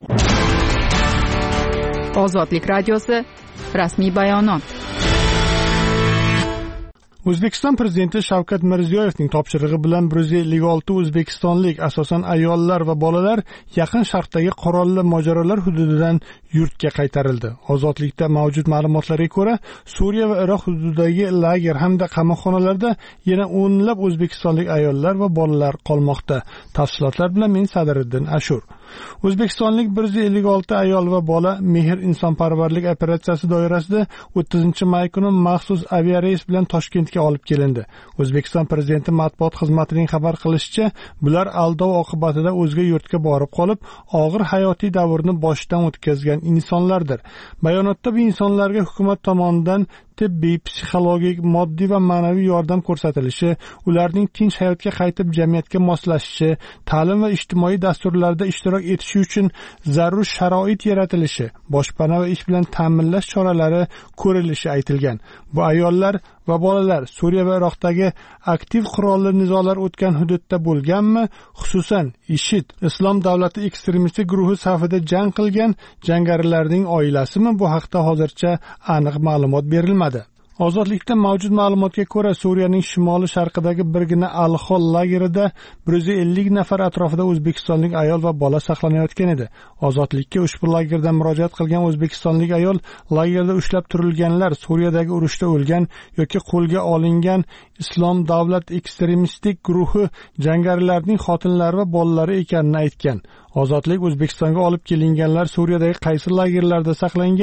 Ozodlik radiosi rasmiy bayonot. O'zbekiston prezidenti Shavkat Mirziyoyevning topshirig'i bilan bir yuz ellik olti o'zbekistonlik, asosan ayollar va bolalar yaqin sharqdagi qurolli mojarolar hududidan yurtga qaytarildi. Ozodlikda mavjud ma'lumotlarga ko'ra, Suriya va Iroq hududidagi lager hamda qamoqxonalarda yana o'nlab o'zbekistonlik ayollar va bolalar qolmoqda. Tafsilotlar bilan men Sadriddin Ashur. O'zbekistonlik bir yuz ellik olti ayol va bola Mehr insonparvarlik operatsiyasi doirasida o'ttizinchi may kuni maxsus aviareys bilan Toshkentga olib kelindi. O'zbekiston prezidenti matbuot xizmatining xabar qilishicha, bular aldov oqibatida o'zga yurtga borib qolib, og'ir hayotiy davrni boshdan o'tkazgan insonlardir. Bayonotda bu insonlarga hukumat tomonidan tibbiy, psixologik, moddiy va ma'naviy yordam ko'rsatilishi, ularning tinch hayotga qaytib jamiyatga moslashishi, ta'lim va ijtimoiy dasturlarda ishtirok etishi uchun zarur sharoit yaratilishi, boshpana va ish bilan ta'minlash choralari ko'rilishi aytilgan. Bu ayollar va bolalar Suriya va Iroqdagi aktiv qurolli nizolar o'tgan hududda bo'lganmi, xususan IShID, Islom davlati ekstremistik guruhi safida jang qilgan jangarilarning oilasimi, bu haqda hozircha aniq ma'lumot berilmadi. Ozodlikda mavjud ma'lumotga ko'ra, Suriyaning shimoli sharqidagi birgina Al-Hol lagerida bir yuz ellik nafar atrofida o'zbekistonlik ayol va bola saqlanayotgan edi. Ozodlikka ushbu lagerdan murojaat qilgan o'zbekistonlik ayol, lagerda ushlab turilganlar Suriyadagi urushda o'lgan yoki qo'lga olingan Islom davlat ekstremistik guruhi jangarilarning xotinlari va bolalari ekanini aytgan. Ozodlik O'zbekistonga olib kelinganlar Suriyadagi qaysi lagerlarda saqlangan?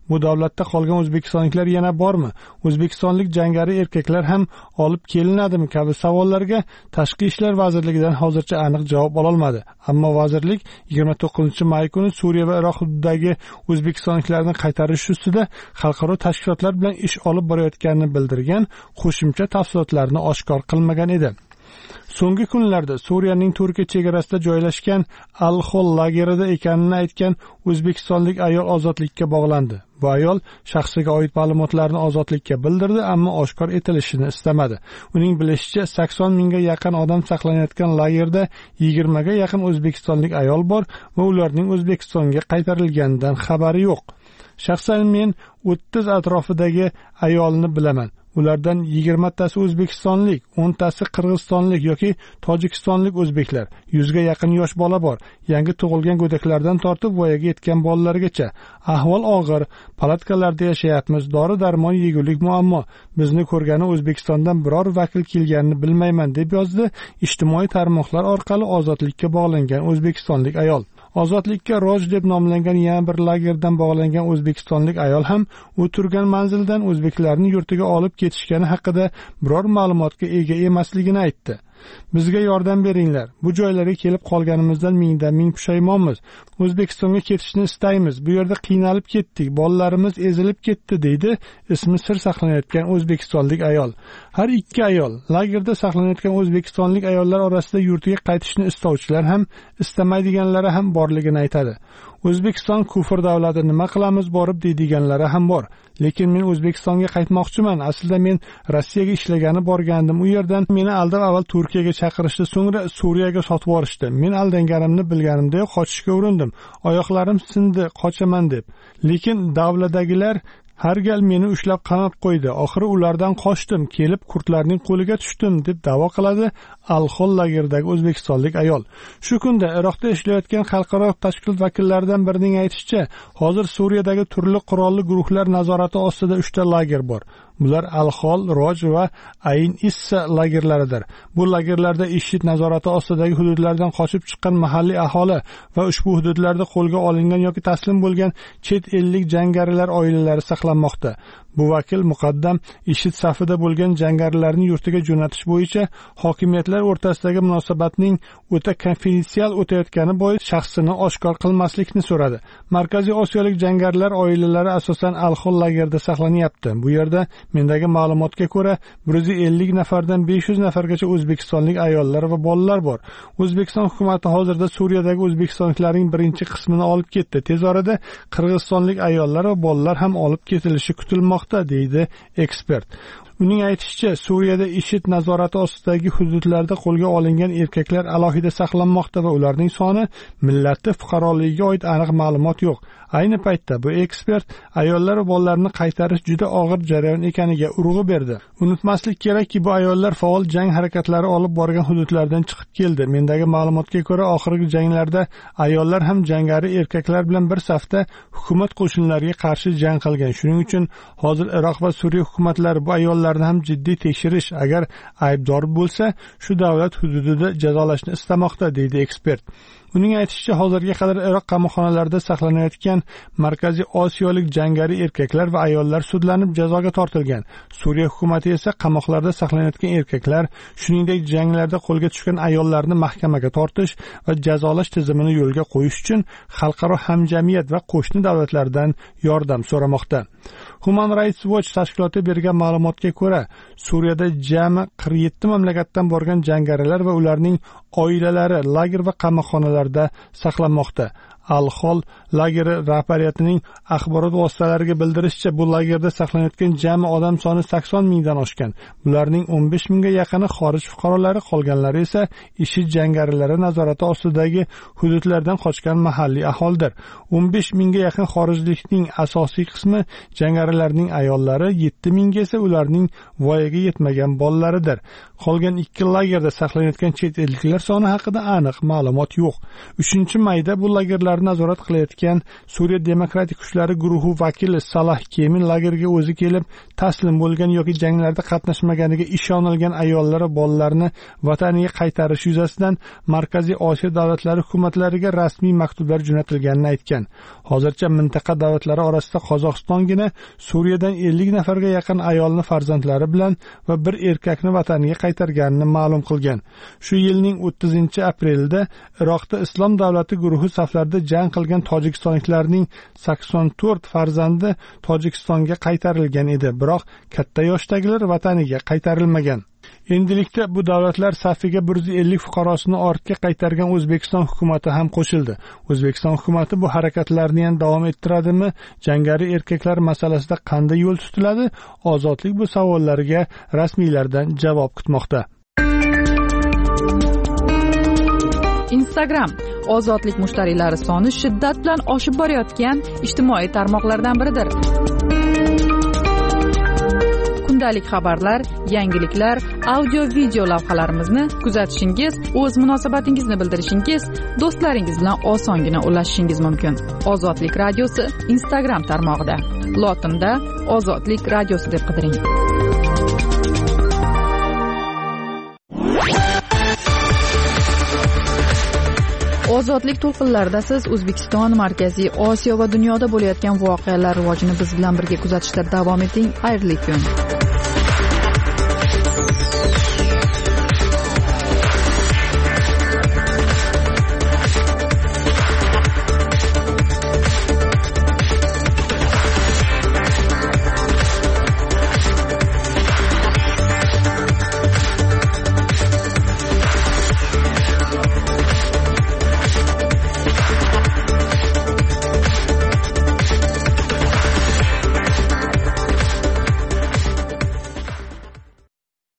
bu davlatda qolgan o'zbekistonliklar yana bormi? O'zbekistonlik jangari erkaklar ham olib kelinadimi kabi savollarga Tashqi ishlar vazirligidan hozircha aniq javob ololmadi. Ammo vazirlik yigirma to'qqizinchi may kuni Suriya va Iroq hududidagi o'zbekistonliklarni qaytarish ustida xalqaro tashkilotlar bilan ish olib borayotganini bildirgan, qo'shimcha tafsilotlarni oshkor qilmagan edi. So'nggi kunlarda Suriyaning Turkiya chegarasida joylashgan Al-Hol lagerida ekanini aytgan o'zbekistonlik ayol ozodlikka bog'landi. Bu ayol shaxsiga oid ma'lumotlarni ozodlikka bildirdi, ammo oshkor etilishini istamadi. Uning bilishicha sakson mingga yaqin odam saqlanayotgan lagerda yigirmaga yaqin o'zbekistonlik ayol bor va ularning O'zbekistonga qaytarilganidan xabari yo'q. Shaxsan men o'ttiz atrofidagi ayolni bilaman. Ulardan yigirmatasi o'zbekistonlik, o'ntasi qirg'izistonlik yoki tojikistonlik o'zbeklar. yuzga yaqin yosh bola bor. Yangi tug'ilgan go'daklardan tortib voyaga yetgan bolalargacha. Ahvol og'ir, palatkalarda yashayapmiz, dori-darmon yegulik muammo. Bizni ko'rgani O'zbekistondan biror vakil kelganini bilmayman deb yozdi ijtimoiy tarmoqlar orqali ozodlikka bog'langan o'zbekistonlik ayol. Ozodlikka Roj deb nomlangan yana bir lagerdan bog'langan o'zbekistonlik ayol ham u turgan manzildan o'zbeklarni yurtiga olib ketishgani haqida biror ma'lumotga ega emasligini aytdi. Bizga yordam beringlar. Bu joylarga kelib qolganimizdan mingdan ming pushaymonmiz. O'zbekistonga ketishni istaymiz. Bu yerda qiynalib ketdik. Bolalarimiz ezilib ketdi, deydi ismi sir saqlanayotgan o'zbekistonlik ayol. Har ikki ayol lagerda saqlanayotgan o'zbekistonlik ayollar orasida yurtiga qaytishni istovchilar ham, istamaydiganlari ham borligini aytadi. O'zbekiston kufr davlati, nima qilamiz borib deydiganlari ham bor. Lekin men O'zbekistonga qaytmoqchiman. Aslida men Rossiyaga ishlagani borgandim. U yerdan meni aldab avval Turkiyaga chaqirishdi, so'ngra Suriyaga sotib yuborishdi. Men aldanganimni bilganimda qochishga urindim. Oyoqlarim sindi, qochaman deb. Lekin davladagilar har gal meni ushlab qamab qo'ydi. Oxiri ulardan qochdim, kelib kurdlarning qo'liga tushdim deb da'vo qiladi Al-Hol lageridagi o'zbekistonlik ayol. Shu kunda Iroqda ishlayotgan xalqaro tashkilot vakillaridan birining aytishicha, hozir Suriyadagi turli qurolli guruhlar nazorati ostida uchta lager bor. Bular Al-Hol, Roj va Ayn Issa lagerlaridir. Bu lagerlarda IShID nazorati ostidagi hududlardan qochib chiqqan mahalliy aholi va ushbu hududlarda qo'lga olingan yoki taslim bo'lgan chet ellik jangarilar oilalari saqlanmoqda. Bu vakil muqaddam IShID safida bo'lgan jangarilarni yurtiga jo'natish bo'yicha hokimiyatlar o'rtasidagi munosabatning o'ta konfidensial o'tayotgani bois shaxsini oshkor qilmaslikni so'radi. Markaziy Osiyolik jangarilar oilalari asosan Al-Hol lagerida saqlanyapti. Bu yerda mendagi ma'lumotga ko'ra bir yuz ellik nafardan besh yuz nafargacha o'zbekistonlik ayollar va bolalar bor. O'zbekiston hukumati hozirda Suriyadagi o'zbekistonliklarning birinchi qismini olib ketdi. Tez orada qirg'izistonlik ayollar va bolalar ham olib ketilishi kutilmoqda, deydi ekspert. Uning aytishicha, Suriyada IShID nazorati ostidagi hududlarda qo'lga olingan erkaklar alohida saqlanmoqda va ularning soni, millati, fuqaroligiga oid aniq ma'lumot yo'q. Ayni paytda bu ekspert ayollar va bolalarni qaytarish juda og'ir jarayon ekaniga urg'u berdi. Unutmaslik kerakki, bu ayollar faol jang harakatlari olib borgan hududlardan chiqib keldi. Mendagi ma'lumotga ko'ra, oxirgi janglarda ayollar ham jangari erkaklar bilan bir safda hukumat qo'shinlariga qarshi jang qilgan. Shuning uchun hozir Iroq va Suriya hukumatlari bu ayollarni ham jiddiy tekshirish, agar aybdor bo'lsa, shu davlat hududida jazolashni istamoqda, deydi ekspert. Uning aytishicha, hozirga qadar Iroq qamoqxonalarida saqlanayotgan Markaziy Osiyolik jangari erkaklar va ayollar sudlanib jazoga tortilgan. Suriya hukumati esa qamoqlarda saqlanayotgan erkaklar, shuningdek janglarda qo'lga tushgan ayollarni mahkamaga tortish va jazolash tizimini yo'lga qo'yish uchun xalqaro hamjamiyat va qo'shni davlatlardan yordam so'ramoqda. Human Rights Watch tashkiloti bergan ma'lumotga ko'ra, Suriyada jami qirq yetti mamlakatdan borgan jangarilar va ularning oilalari lager va qamoqxonalarda saqlanmoqda. Al-Hol lageri rahbariyatining axborot vositalariga bildirishicha, bu lagerda saqlanayotgan jami odam soni sakson mingdan oshgan. Bularning o'n besh mingga yaqini xorij fuqarolari, qolganlari esa IShID jangarilari nazorati ostidagi hududlardan qochgan mahalliy aholidir. o'n besh mingga yaqin xorijlikning asosiy qismi jangarilarning ayollari, yetti mingga esa ularning voyaga yetmagan bolalaridir. Qolgan ikki lagerda saqlanayotgan chet elliklar soni haqida aniq ma'lumot yo'q. uchinchi mayda bu lagerlar ishlarni nazorat qilayotgan Suriya demokratik kuchlari guruhi vakili Salah Kemin lagerga o'zi kelib taslim bo'lgan yoki janglarda qatnashmaganiga ishonilgan ayollar va bolalarni vataniga qaytarish yuzasidan Markaziy Osiyo davlatlari hukumatlariga rasmiy maktublar jo'natilganini aytgan. Hozircha mintaqa davlatlari orasida Qozog'istongina Suriyadan ellik nafarga yaqin ayolni farzandlari bilan va bir erkakni vataniga qaytarganini ma'lum qilgan. Shu yilning o'ttizinchi aprelida Iroqda Islom davlati guruhi saflarida jang qilgan tojikistonliklarning sakson to'rt farzandi Tojikistonga qaytarilgan edi, biroq katta yoshdagilar vataniga qaytarilmagan. Endilikda bu davlatlar safiga bir yuz ellik fuqarosini ortga qaytargan O'zbekiston hukumati ham qo'shildi. O'zbekiston hukumatı bu harakatlarni ham davom ettiradimi? Jangari erkaklar masalasida qanday yo'l tutiladi? Ozodlik bu savollarga rasmiylardan javob kutmoqda. Instagram ozodlik mushtariylari soni shiddat bilan oshib borayotgan ijtimoiy tarmoqlardan biridir. Kundalik xabarlar, yangiliklar, audio video lavhalarimizni kuzatishingiz, o'z munosabatingizni bildirishingiz, do'stlaringiz bilan osongina ulashishingiz mumkin. Ozodlik radiosi Instagram tarmog'ida. Lotinda Ozodlik radiosi deb qidiring. Ozodlik to'lqinlarida siz O'zbekiston, Markaziy Osiyo va dunyoda bo'layotgan voqealar rivojini biz bilan birga kuzatishda davom eting. Xayrli kun.